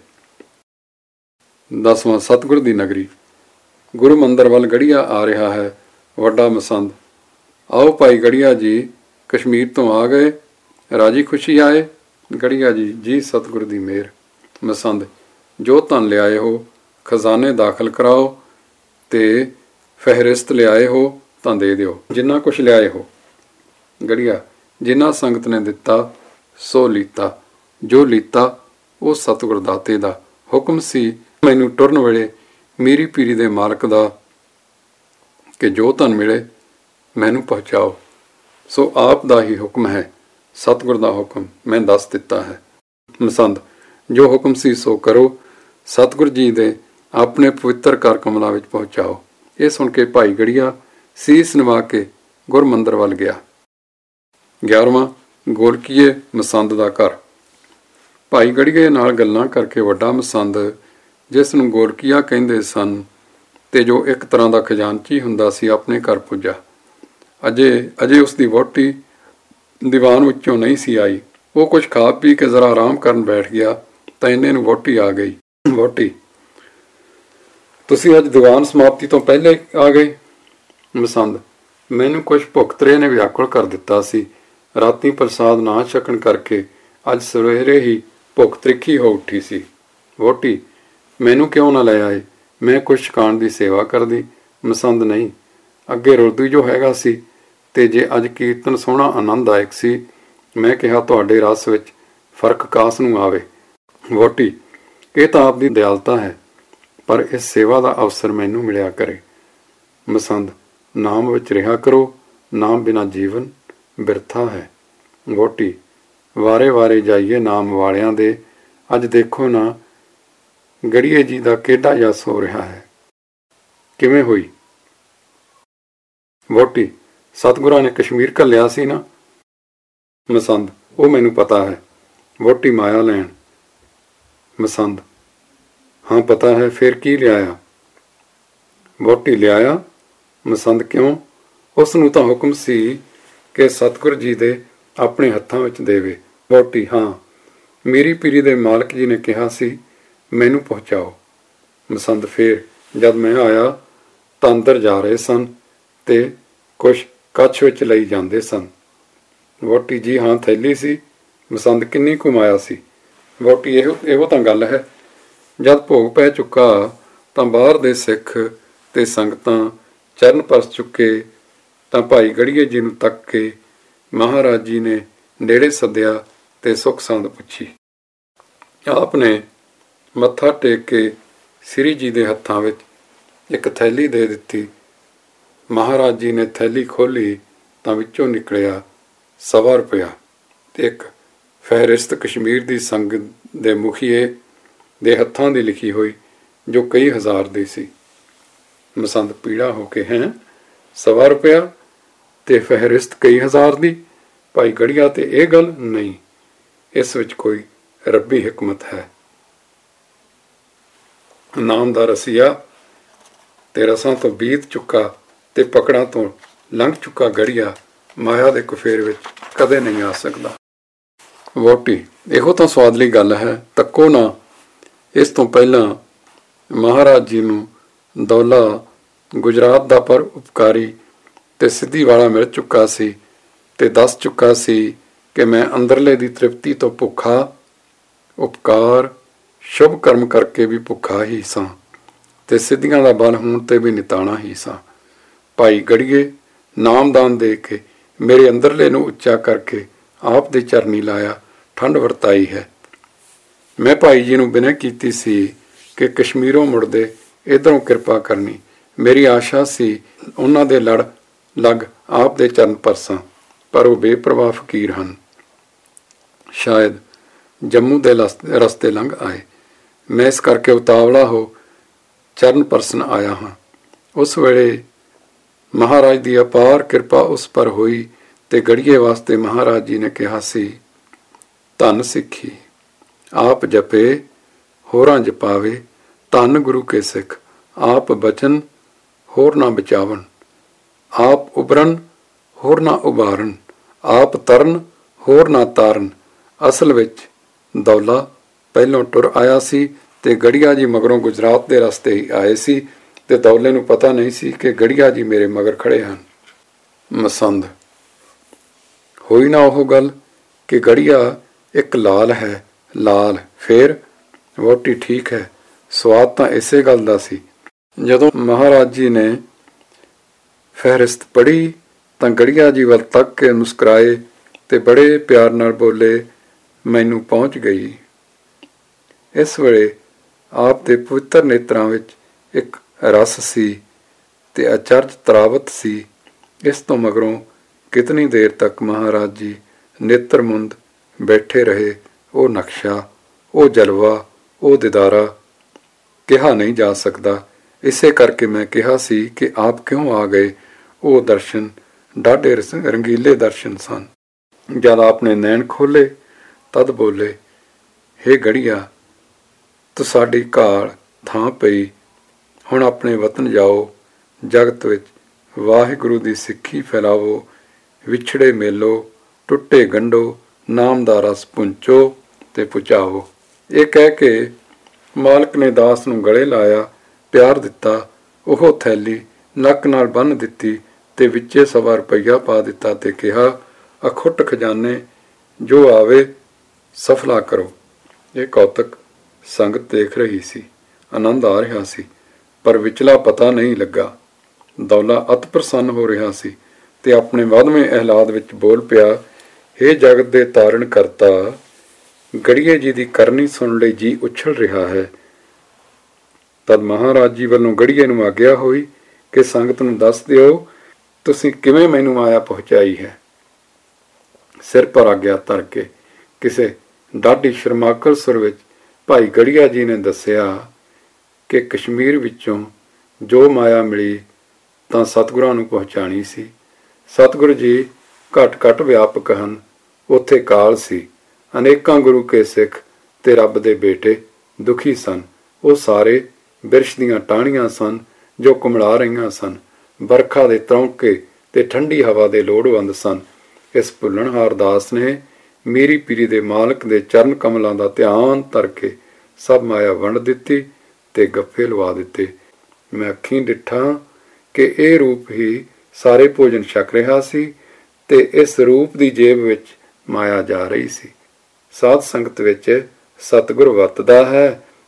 10ਵਾਂ ਸਤਿਗੁਰ ਦੀ ਨਗਰੀ। ਗੁਰੂ ਮੰਦਰ ਵੱਲ ਗੜੀਆ ਆ ਰਿਹਾ ਹੈ। ਵੱਡਾ ਮਸੰਦ। ਆਓ ਭਾਈ ਗੜੀਆ ਜੀ ਕਸ਼ਮੀਰ ਤੋਂ ਆ ਗਏ, ਰਾਜੀ ਖੁਸ਼ੀ ਆਏ। ਗੜੀਆ ਜੀ, ਜੀ ਸਤਿਗੁਰ ਦੀ ਮਿਹਰ। ਮਸੰਦ, ਜੋ ਧਨ ਲਿਆਏ ਹੋ ਖਜ਼ਾਨੇ ਦਾਖਲ ਕਰਾਓ ਤੇ ਫਹਿਰਿਸਤ ਲਿਆਏ ਹੋ ਤਾਂ ਦੇ ਦਿਓ, ਜਿੰਨਾ ਕੁਛ ਲਿਆਏ ਹੋ। ਗੜੀਆ, ਜਿੰਨਾ ਸੰਗਤ ਨੇ ਦਿੱਤਾ ਸੋ ਲੀਤਾ, ਜੋ ਲੀਤਾ ਉਹ ਸਤਿਗੁਰ ਦਾਤੇ ਦਾ ਹੁਕਮ ਸੀ। ਮੈਨੂੰ ਟੁਰਨ ਵੇਲੇ ਮੀਰੀ ਪੀਰੀ ਦੇ ਮਾਲਕ ਦਾ ਕਿ ਜੋ ਧਨ ਮਿਲੇ ਮੈਨੂੰ ਪਹੁੰਚਾਓ। ਸੋ ਆਪ ਦਾ ਹੀ ਹੁਕਮ ਹੈ, ਸਤਿਗੁਰ ਦਾ ਹੁਕਮ ਮੈਂ ਦੱਸ ਦਿੱਤਾ ਹੈ। ਮਸੰਦ, ਜੋ ਹੁਕਮ ਸੀ ਸੋ ਕਰੋ। ਸਤਿਗੁਰ ਜੀ ਦੇ ਆਪਣੇ ਪਵਿੱਤਰ ਘਰ ਕਮਲਾਂ ਵਿੱਚ ਪਹੁੰਚਾਓ। ਇਹ ਸੁਣ ਕੇ ਭਾਈ ਗੜੀਆ ਸੀਸ ਨਿਵਾ ਕੇ ਗੁਰਮੰਦਰ ਵੱਲ ਗਿਆ। 11ਵਾਂ ਗੋਲਕੀਏ ਮਸੰਦ ਦਾ ਘਰ। ਭਾਈ ਗੜੀਏ ਨਾਲ ਗੱਲਾਂ ਕਰਕੇ ਵੱਡਾ ਮਸੰਦ, ਜਿਸ ਨੂੰ ਗੋਲਕੀਆ ਕਹਿੰਦੇ ਸਨ ਤੇ ਜੋ ਇੱਕ ਤਰ੍ਹਾਂ ਦਾ ਖਜ਼ਾਨਚੀ ਹੁੰਦਾ ਸੀ, ਆਪਣੇ ਘਰ ਪੁੱਜਾ। ਅਜੇ ਉਸ ਦੀ ਵਹੁਟੀ ਦੀਵਾਨ ਵਿੱਚੋਂ ਨਹੀਂ ਸੀ ਆਈ। ਉਹ ਕੁਝ ਖਾ ਪੀ ਕੇ ਜ਼ਰਾ ਆਰਾਮ ਕਰਨ ਬੈਠ ਗਿਆ ਤਾਂ ਇੰਨੇ ਨੂੰ ਵਹੁਟੀ ਆ ਗਈ। ਵਹੁਟੀ, ਤੁਸੀਂ ਅੱਜ ਦੀਵਾਨ ਸਮਾਪਤੀ ਤੋਂ ਪਹਿਲੇ ਆ ਗਏ? ਮਸੰਦ, ਮੈਨੂੰ ਕੁਝ ਭੁੱਖ ਤਰੇ ਨੇ ਵਿਆਕੁਲ ਕਰ ਦਿੱਤਾ ਸੀ। ਰਾਤੀ ਪ੍ਰਸਾਦ ਨਾ ਛਕਣ ਕਰਕੇ ਅੱਜ ਸਵੇਰੇ ਹੀ ਭੁੱਖ ਤ੍ਰਿਖੀ ਹੋ ਉੱਠੀ ਸੀ। ਵਹੁਟੀ, ਮੈਨੂੰ ਕਿਉਂ ਨਾ ਲੈ ਆਏ, ਮੈਂ ਕੁਝ ਛਕਾਣ ਦੀ ਸੇਵਾ ਕਰਦੀ। ਮਸੰਦ, ਨਹੀਂ, ਅੱਗੇ ਰੁਲਦੀ ਜੋ ਹੈਗਾ ਸੀ ਤੇ ਜੇ ਅੱਜ ਕੀਰਤਨ ਸੋਹਣਾ ਆਨੰਦਦਾਇਕ ਸੀ, ਮੈਂ ਕਿਹਾ ਤੁਹਾਡੇ ਰਸ ਵਿੱਚ ਫਰਕ ਕਾਸ ਨੂੰ ਆਵੇ। ਵਹੁਟੀ, ਇਹ ਤਾਂ ਆਪ ਦੀ ਦਿਆਲਤਾ ਹੈ, ਪਰ ਇਸ ਸੇਵਾ ਦਾ ਅਵਸਰ ਮੈਨੂੰ ਮਿਲਿਆ ਕਰੇ। ਮਸੰਦ, ਨਾਮ ਵਿੱਚ ਰਿਹਾ ਕਰੋ, ਨਾਮ ਬਿਨਾਂ ਜੀਵਨ ਬਿਰਥਾ ਹੈ। ਵਹੁਟੀ, ਵਾਰੇ ਵਾਰੇ ਜਾਈਏ ਨਾਮ ਵਾਲਿਆਂ ਦੇ। ਅੱਜ ਦੇਖੋ ਨਾ ਗੜੀਏ ਜੀ ਦਾ ਕਿਹੜਾ ਜਸ ਹੋ ਰਿਹਾ ਹੈ। ਕਿਵੇਂ ਹੋਈ? ਵਹੁਟੀ, ਸਤਿਗੁਰਾਂ ਨੇ ਕਸ਼ਮੀਰ ਘੱਲਿਆ ਸੀ ਨਾ। ਮਸੰਦ, ਉਹ ਮੈਨੂੰ ਪਤਾ ਹੈ। ਵਹੁਟੀ, ਮਾਇਆ ਲੈਣ। ਮਸੰਦ, ਹਾਂ ਪਤਾ ਹੈ, ਫਿਰ ਕੀ ਲਿਆਇਆ? ਵਹੁਟੀ, ਲਿਆਇਆ? ਮਸੰਦ, ਕਿਉਂ? ਉਸ ਨੂੰ ਤਾਂ ਹੁਕਮ ਸੀ ਕਿ ਸਤਿਗੁਰ ਜੀ ਦੇ ਆਪਣੇ ਹੱਥਾਂ ਵਿੱਚ ਦੇਵੇ। ਵਹੁਟੀ, ਹਾਂ, ਮੀਰੀ ਪੀਰੀ ਦੇ ਮਾਲਕ ਜੀ ਨੇ ਕਿਹਾ ਸੀ ਮੈਨੂੰ ਪਹੁੰਚਾਓ। ਮਸੰਦ, ਫੇਰ ਜਦ ਮੈਂ ਆਇਆ ਤਾਂ ਅੰਦਰ ਜਾ ਰਹੇ ਸਨ ਤੇ ਕੁਛ ਕੱਛ ਵਿੱਚ ਲਈ ਜਾਂਦੇ ਸਨ। ਵਹੁਟੀ, ਜੀ ਹਾਂ, ਥੈਲੀ ਸੀ। ਮਸੰਦ, ਕਿੰਨੀ ਕੁ ਮਾਇਆ ਸੀ? ਵਹੁਟੀ, ਇਹੋ ਤਾਂ ਗੱਲ ਹੈ। ਜਦ ਭੋਗ ਪੈ ਚੁੱਕਾ ਤਾਂ ਬਾਹਰ ਦੇ ਸਿੱਖ ਤੇ ਸੰਗਤਾਂ ਚਰਨ ਪਰਸ ਚੁੱਕੇ ਤਾਂ ਭਾਈ ਗੜੀਏ ਜੀ ਨੂੰ ਤੱਕ ਕੇ ਮਹਾਰਾਜ ਜੀ ਨੇ ਨੇੜੇ ਸੱਦਿਆ ਤੇ ਸੁੱਖ ਸੰਦ ਪੁੱਛੀ। ਆਪ ਨੇ ਮੱਥਾ ਟੇਕ ਕੇ ਸ੍ਰੀ ਜੀ ਦੇ ਹੱਥਾਂ ਵਿੱਚ ਇੱਕ ਥੈਲੀ ਦੇ ਦਿੱਤੀ। ਮਹਾਰਾਜ ਜੀ ਨੇ ਥੈਲੀ ਖੋਲ੍ਹੀ ਤਾਂ ਵਿੱਚੋਂ ਨਿਕਲਿਆ 1.25 ਰੁਪਇਆ ਤੇ ਇੱਕ ਫਹਿਰਿਸਤ ਕਸ਼ਮੀਰ ਦੀ ਸੰਗਤ ਦੇ ਮੁਖੀਏ ਦੇ ਹੱਥਾਂ ਦੀ ਲਿਖੀ ਹੋਈ, ਜੋ ਕਈ ਹਜ਼ਾਰ ਦੀ ਸੀ। ਮਸੰਦ ਪੀੜਾ ਹੋ ਕੇ, ਹੈ 1.25 ਰੁਪਇਆ ਤੇ ਫਹਿਰਿਸਤ ਕਈ ਹਜ਼ਾਰ ਦੀ? ਭਾਈ ਗੜੀਆ ਤੇ ਇਹ ਗੱਲ ਨਹੀਂ, ਇਸ ਵਿੱਚ ਕੋਈ ਰੱਬੀ ਹਕਮਤ ਹੈ। ਨਾਮ ਦਾ ਰਸੀਆ ਤੇ ਰਸਾਂ ਤੋਂ ਬੀਤ ਚੁੱਕਾ ਤੇ ਪਕੜਾਂ ਤੋਂ ਲੰਘ ਚੁੱਕਾ ਗੜੀਆ ਮਾਇਆ ਦੇ ਕੁਫੇਰ ਵਿੱਚ ਕਦੇ ਨਹੀਂ ਆ ਸਕਦਾ। ਵਹੁਟੀ, ਇਹੋ ਤਾਂ ਸਵਾਦਲੀ ਗੱਲ ਹੈ, ਤੱਕੋ ਨਾ। ਇਸ ਤੋਂ ਪਹਿਲਾਂ ਮਹਾਰਾਜ ਜੀ ਨੂੰ ਦੌਲਾ ਗੁਜਰਾਤ ਦਾ ਪਰ ਉਪਕਾਰੀ ਤੇ ਸਿੱਧੀ ਵਾਲਾ ਮਿਲ ਚੁੱਕਾ ਸੀ ਤੇ ਦੱਸ ਚੁੱਕਾ ਸੀ ਕਿ ਮੈਂ ਅੰਦਰਲੇ ਦੀ ਤ੍ਰਿਪਤੀ ਤੋਂ ਭੁੱਖਾ, ਉਪਕਾਰ ਸ਼ੁਭ ਕਰਮ ਕਰਕੇ ਵੀ ਭੁੱਖਾ ਹੀ ਸਾਂ ਤੇ ਸਿੱਧੀਆਂ ਦਾ ਬਲ ਹੋਣ ਤੇ ਵੀ ਨਿਤਾਣਾ ਹੀ ਸਾਂ। ਭਾਈ ਗੜੀਏ ਨਾਮਦਾਨ ਦੇ ਕੇ ਮੇਰੇ ਅੰਦਰਲੇ ਨੂੰ ਉੱਚਾ ਕਰਕੇ ਆਪ ਦੇ ਚਰਨੀ ਲਾਇਆ, ਠੰਡ ਵਰਤਾਈ ਹੈ। ਮੈਂ ਭਾਈ ਜੀ ਨੂੰ ਬਿਨੈ ਕੀਤੀ ਸੀ ਕਿ ਕਸ਼ਮੀਰੋਂ ਮੁੜਦੇ ਇੱਧਰੋਂ ਕਿਰਪਾ ਕਰਨੀ। ਮੇਰੀ ਆਸ਼ਾ ਸੀ ਉਹਨਾਂ ਦੇ ਲੜ ਲੱਗ ਆਪ ਦੇ ਚਰਨ ਪਰਸਾਂ, ਪਰ ਉਹ ਬੇਪਰਵਾਹ ਫਕੀਰ ਹਨ। ਸ਼ਾਇਦ ਜੰਮੂ ਦੇ ਰਸਤੇ ਲੰਘ ਆਏ। ਮੈਂ ਇਸ ਕਰਕੇ ਉਤਾਵਲਾ ਹੋ ਚਰਨ ਪਰਸਨ ਆਇਆ ਹਾਂ। ਉਸ ਵੇਲੇ ਮਹਾਰਾਜ ਦੀ ਅਪਾਰ ਕਿਰਪਾ ਉਸ ਪਰ ਹੋਈ ਤੇ ਗੜੀਏ ਵਾਸਤੇ ਮਹਾਰਾਜ ਜੀ ਨੇ ਕਿਹਾ ਸੀ, ਧੰਨ ਸਿੱਖੀ ਆਪ ਜਪੇ ਹੋਰਾਂ ਜਪਾਵੇ, ਧੰਨ ਗੁਰੂ ਕੇ ਸਿੱਖ ਆਪ ਬਚਨ ਹੋਰ ਨਾ ਬਚਾਵਣ, ਆਪ ਉਭਰਨ ਹੋਰ ਨਾ ਉਭਾਰਨ, ਆਪ ਤਰਨ ਹੋਰ ਨਾ ਤਾਰਨ। ਅਸਲ ਵਿੱਚ ਦੌਲਾ ਪਹਿਲੋਂ ਟੁਰ ਆਇਆ ਸੀ ਤੇ ਗੜੀਆ ਜੀ ਮਗਰੋਂ ਗੁਜਰਾਤ ਦੇ ਰਸਤੇ ਹੀ ਆਏ ਸੀ ਤੇ ਦੌਲੇ ਨੂੰ ਪਤਾ ਨਹੀਂ ਸੀ ਕਿ ਗੜੀਆ ਜੀ ਮੇਰੇ ਮਗਰ ਖੜੇ ਹਨ। ਮਸੰਦ, ਹੋਈ ਨਾ ਉਹ ਗੱਲ ਕਿ ਗੜੀਆ ਇੱਕ ਲਾਲ ਹੈ, ਲਾਲ ਫੇਰ? ਵਹੁਟੀ, ਠੀਕ ਹੈ, ਸਵਾਦ ਤਾਂ ਇਸੇ ਗੱਲ ਦਾ ਸੀ। ਜਦੋਂ ਮਹਾਰਾਜ ਜੀ ਨੇ ਫਹਿਰਿਸਤ ਪੜ੍ਹੀ ਤਾਂ ਗੜੀਆ ਜੀ ਵੱਲ ਤੱਕ ਕੇ ਮੁਸਕਰਾਏ ਤੇ ਬੜੇ ਪਿਆਰ ਨਾਲ ਬੋਲੇ, ਮੈਨੂੰ ਪਹੁੰਚ ਗਈ। ਇਸ ਵੇਲੇ ਆਪ ਦੇ ਪਵਿੱਤਰ ਨੇਤਰਾਂ ਵਿੱਚ ਇੱਕ ਰਸ ਸੀ ਤੇ ਅਚਰਜ ਤਰਾਵਤ ਸੀ। ਇਸ ਤੋਂ ਮਗਰੋਂ ਕਿਤਨੀ ਦੇਰ ਤੱਕ ਮਹਾਰਾਜ ਜੀ ਨੇਤਰਮੁੰਦ ਬੈਠੇ ਰਹੇ। ਉਹ ਨਕਸ਼ਾ, ਉਹ ਜਲਵਾ, ਉਹ ਦਿਦਾਰਾ ਕਿਹਾ ਨਹੀਂ ਜਾ ਸਕਦਾ। ਇਸੇ ਕਰਕੇ ਮੈਂ ਕਿਹਾ ਸੀ ਕਿ ਆਪ ਕਿਉਂ ਆ ਗਏ। ਉਹ ਦਰਸ਼ਨ ਡਾਢੇ ਰੰਗੀਲੇ ਦਰਸ਼ਨ ਸਨ। ਜਦ ਆਪ ਨੇ ਨੈਣ ਖੋਲ੍ਹੇ ਤਦ ਬੋਲੇ, ਹੇ ਗੜੀਆ, ਤੂੰ ਸਾਡੀ ਘਾਲ ਥਾਂ ਪਈ, ਹੁਣ ਆਪਣੇ ਵਤਨ ਜਾਓ, ਜਗਤ ਵਿੱਚ ਵਾਹਿਗੁਰੂ ਦੀ ਸਿੱਖੀ ਫੈਲਾਵੋ, ਵਿਛੜੇ ਮੇਲੋ, ਟੁੱਟੇ ਗੰਢੋ, ਨਾਮ ਦਾ ਰਸ ਪੁੰਚੋ ਤੇ ਪੁਚਾਵੋ। ਇਹ ਕਹਿ ਕੇ ਮਾਲਕ ਨੇ ਦਾਸ ਨੂੰ ਗਲੇ ਲਾਇਆ, ਪਿਆਰ ਦਿੱਤਾ। ਉਹ ਥੈਲੀ ਨੱਕ ਨਾਲ ਬੰਨ੍ਹ ਦਿੱਤੀ ਤੇ ਵਿੱਚੇ 1.25 ਰੁਪਇਆ ਪਾ ਦਿੱਤਾ ਤੇ ਕਿਹਾ, ਅਖੁੱਟ ਖਜ਼ਾਨੇ ਜੋ ਆਵੇ ਸਫਲਾ ਕਰੋ। ਇਹ ਕੌਤਕ ਸੰਗਤ ਦੇਖ ਰਹੀ ਸੀ, ਆਨੰਦ ਆ ਰਿਹਾ ਸੀ, ਪਰ ਵਿਚਲਾ ਪਤਾ ਨਹੀਂ ਲੱਗਾ। ਦੌਲਾ ਅਤ ਪ੍ਰਸੰਨ ਹੋ ਰਿਹਾ ਸੀ ਤੇ ਆਪਣੇ ਵਧਵੇਂ ਅਹਿਲਾਦ ਵਿੱਚ ਬੋਲ ਪਿਆ, ਹੇ ਜਗਤ ਦੇ ਤਾਰਨ ਕਰਤਾ, ਗੜੀਏ ਜੀ ਦੀ ਕਰਨੀ ਸੁਣ ਲਈ ਜੀ ਉਛਲ ਰਿਹਾ ਹੈ। ਤਦ ਮਹਾਰਾਜ ਜੀ ਵੱਲੋਂ ਗੜੀਏ ਨੂੰ ਆਗਿਆ ਹੋਈ ਕਿ ਸੰਗਤ ਨੂੰ ਦੱਸ ਦਿਓ ਤੁਸੀਂ ਕਿਵੇਂ ਮੈਨੂੰ ਮਾਇਆ ਪਹੁੰਚਾਈ ਹੈ। ਸਿਰ ਪਰ ਆਗਿਆ ਧਰ ਕੇ ਕਿਸੇ ਡਾਢੀ ਸ਼ਰਮਾਕਲ ਸੁਰ ਵਿੱਚ ਭਾਈ ਗੜੀਆ ਜੀ ਨੇ ਦੱਸਿਆ ਕਿ ਕਸ਼ਮੀਰ ਵਿੱਚੋਂ ਜੋ ਮਾਇਆ ਮਿਲੀ ਤਾਂ ਸਤਿਗੁਰਾਂ ਨੂੰ ਪਹੁੰਚਾਣੀ ਸੀ। ਸਤਿਗੁਰੂ ਜੀ ਘੱਟ ਘੱਟ ਵਿਆਪਕ ਹਨ। ਉੱਥੇ ਕਾਲ ਸੀ। ਅਨੇਕਾਂ ਗੁਰੂ ਕੇ ਸਿੱਖ ਤੇ ਰੱਬ ਦੇ ਬੇਟੇ ਦੁਖੀ ਸਨ। ਉਹ ਸਾਰੇ ਬਿਰਸ਼ ਦੀਆਂ ਟਾਹਣੀਆਂ ਸਨ ਜੋ ਕੁਮਲਾ ਰਹੀਆਂ ਸਨ। ਬਰਖਾ ਦੇ ਤਰੌਂਕੇ ਤੇ ਠੰਡੀ ਹਵਾ ਦੇ ਲੋੜਵੰਦ ਸਨ। ਇਸ ਭੁੱਲਣਹਾਰ ਦਾਸ ਨੇ ਮੀਰੀ ਪੀਰੀ ਦੇ ਮਾਲਕ ਦੇ ਚਰਨ ਕਮਲਾਂ ਦਾ ਧਿਆਨ ਧਰ ਕੇ ਸਭ ਮਾਇਆ ਵੰਡ ਦਿੱਤੀ ਤੇ ਗੱਫੇ ਲਵਾ ਦਿੱਤੇ। ਮੈਂ ਅੱਖੀਂ ਡਿੱਠਾ ਕਿ ਇਹ ਰੂਪ ਹੀ ਸਾਰੇ ਭੋਜਨ ਛਕ ਰਿਹਾ ਸੀ ਤੇ ਇਸ ਰੂਪ ਦੀ ਜੇਬ ਵਿੱਚ ਮਾਇਆ ਜਾ ਰਹੀ ਸੀ। ਸਾਧ ਸੰਗਤ ਵਿੱਚ ਸਤਿਗੁਰ ਵਰਤਦਾ ਹੈ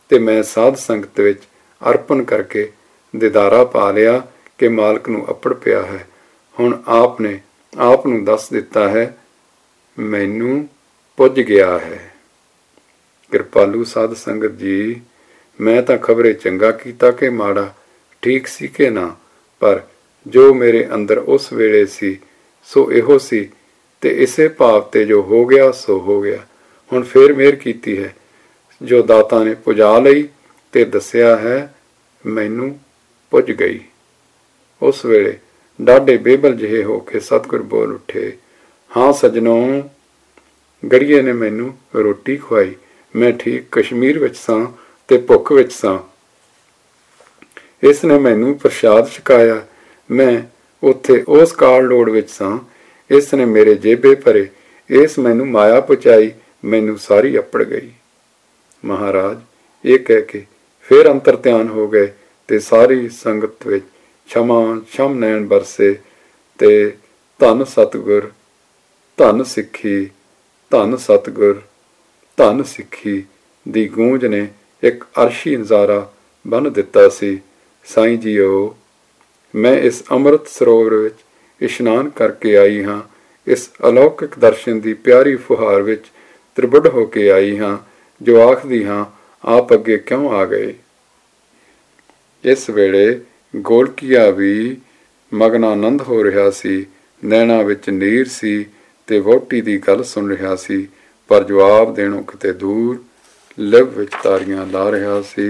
ਤੇ ਮੈਂ ਸਾਧ ਸੰਗਤ ਵਿੱਚ ਅਰਪਣ ਕਰਕੇ ਦਿਦਾਰਾ ਪਾ ਲਿਆ ਕਿ ਮਾਲਕ ਨੂੰ ਅੱਪੜ ਪਿਆ ਹੈ। ਹੁਣ ਆਪ ਨੇ ਆਪ ਨੂੰ ਦੱਸ ਦਿੱਤਾ ਹੈ, ਮੈਨੂੰ ਪੁੱਜ ਗਿਆ ਹੈ। ਕਿਰਪਾਲੂ ਸਾਧ ਸੰਗਤ ਜੀ, ਮੈਂ ਤਾਂ ਖਬਰੇ ਚੰਗਾ ਕੀਤਾ ਕਿ ਮਾੜਾ, ਠੀਕ ਸੀ ਕਿ ਨਾ, ਪਰ ਜੋ ਮੇਰੇ ਅੰਦਰ ਉਸ ਵੇਲੇ ਸੀ ਸੋ ਇਹੋ ਸੀ, ਤੇ ਇਸੇ ਭਾਵ ਤੇ ਜੋ ਹੋ ਗਿਆ ਸੋ ਹੋ ਗਿਆ। ਹੁਣ ਫੇਰ ਮਿਹਰ ਕੀਤੀ ਹੈ, ਜੋ ਦਾਤਾ ਨੇ ਪੁਜਾ ਲਈ ਤੇ ਦੱਸਿਆ ਹੈ, ਮੈਨੂੰ ਪੁੱਜ ਗਈ। ਉਸ ਵੇਲੇ ਡਾਢੇ ਬੇਬਲ ਜਿਹੇ ਹੋ ਕੇ ਸਤਿਗੁਰ ਬੋਲ ਉੱਠੇ, ਹਾਂ ਸੱਜਣੋ, ਗੜੀਏ ਨੇ ਮੈਨੂੰ ਰੋਟੀ ਖਵਾਈ। ਮੈਂ ਠੀਕ ਕਸ਼ਮੀਰ ਵਿੱਚ ਸਾਂ ਤੇ ਭੁੱਖ ਵਿੱਚ ਸਾਂ। ਇਸ ਨੇ ਮੈਨੂੰ ਪ੍ਰਸ਼ਾਦ ਛਕਾਇਆ। ਮੈਂ ਉੱਥੇ ਉਸ ਕਾਲ ਲੋੜ ਵਿੱਚ ਸਾਂ। ਇਸ ਨੇ ਮੇਰੇ ਜੇਬੇ ਭਰੇ। ਇਸ ਮੈਨੂੰ ਮਾਇਆ ਪਹੁੰਚਾਈ। ਮੈਨੂੰ ਸਾਰੀ ਅੱਪੜ ਗਈ। ਮਹਾਰਾਜ ਇਹ ਕਹਿ ਕੇ ਫੇਰ ਅੰਤਰ ਧਿਆਨ ਹੋ ਗਏ ਤੇ ਸਾਰੀ ਸੰਗਤ ਵਿੱਚ ਛਮ ਨੈਣ ਬਰਸੇ ਤੇ ਧੰਨ ਸਤਿਗੁਰ, ਧੰਨ ਸਿੱਖੀ, ਧੰਨ ਸਤਿਗੁਰ, ਧੰਨ ਸਿੱਖੀ ਦੀ ਗੂੰਜ ਨੇ ਇੱਕ ਅਰਸ਼ੀ ਨਜ਼ਾਰਾ ਬੰਨ੍ਹ ਦਿੱਤਾ ਸੀ। ਸਾਈਂ ਜੀਓ, ਮੈਂ ਇਸ ਅੰਮ੍ਰਿਤ ਸਰੋਵਰ ਵਿੱਚ ਇਸ਼ਨਾਨ ਕਰਕੇ ਆਈ ਹਾਂ। ਇਸ ਅਲੌਕਿਕ ਦਰਸ਼ਨ ਦੀ ਪਿਆਰੀ ਫੁਹਾਰ ਵਿੱਚ ਤ੍ਰਿਬੁੱਢ ਹੋ ਕੇ ਆਈ ਹਾਂ, ਜੋ ਆਖਦੀ ਹਾਂ, ਆਪ ਅੱਗੇ ਕਿਉਂ ਆ ਗਏ। ਇਸ ਵੇਲੇ ਗੋਲਕੀਆ ਵੀ ਮਗਨਾਨੰਦ ਹੋ ਰਿਹਾ ਸੀ। ਨੈਣਾ ਵਿੱਚ ਨੀਰ ਸੀ ਤੇ ਵਹੁਟੀ ਦੀ ਗੱਲ ਸੁਣ ਰਿਹਾ ਸੀ, ਪਰ ਜਵਾਬ ਦੇਣੋਂ ਕਿਤੇ ਦੂਰ ਲਿਵ ਵਿੱਚ ਤਾਰੀਆਂ ਲਾ ਰਿਹਾ ਸੀ।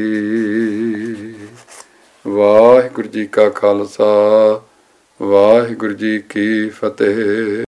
ਵਾਹਿਗੁਰੂ ਜੀ ਕਾ ਖਾਲਸਾ, ਵਾਹਿਗੁਰੂ ਜੀ ਕੀ ਫਤਿਹ।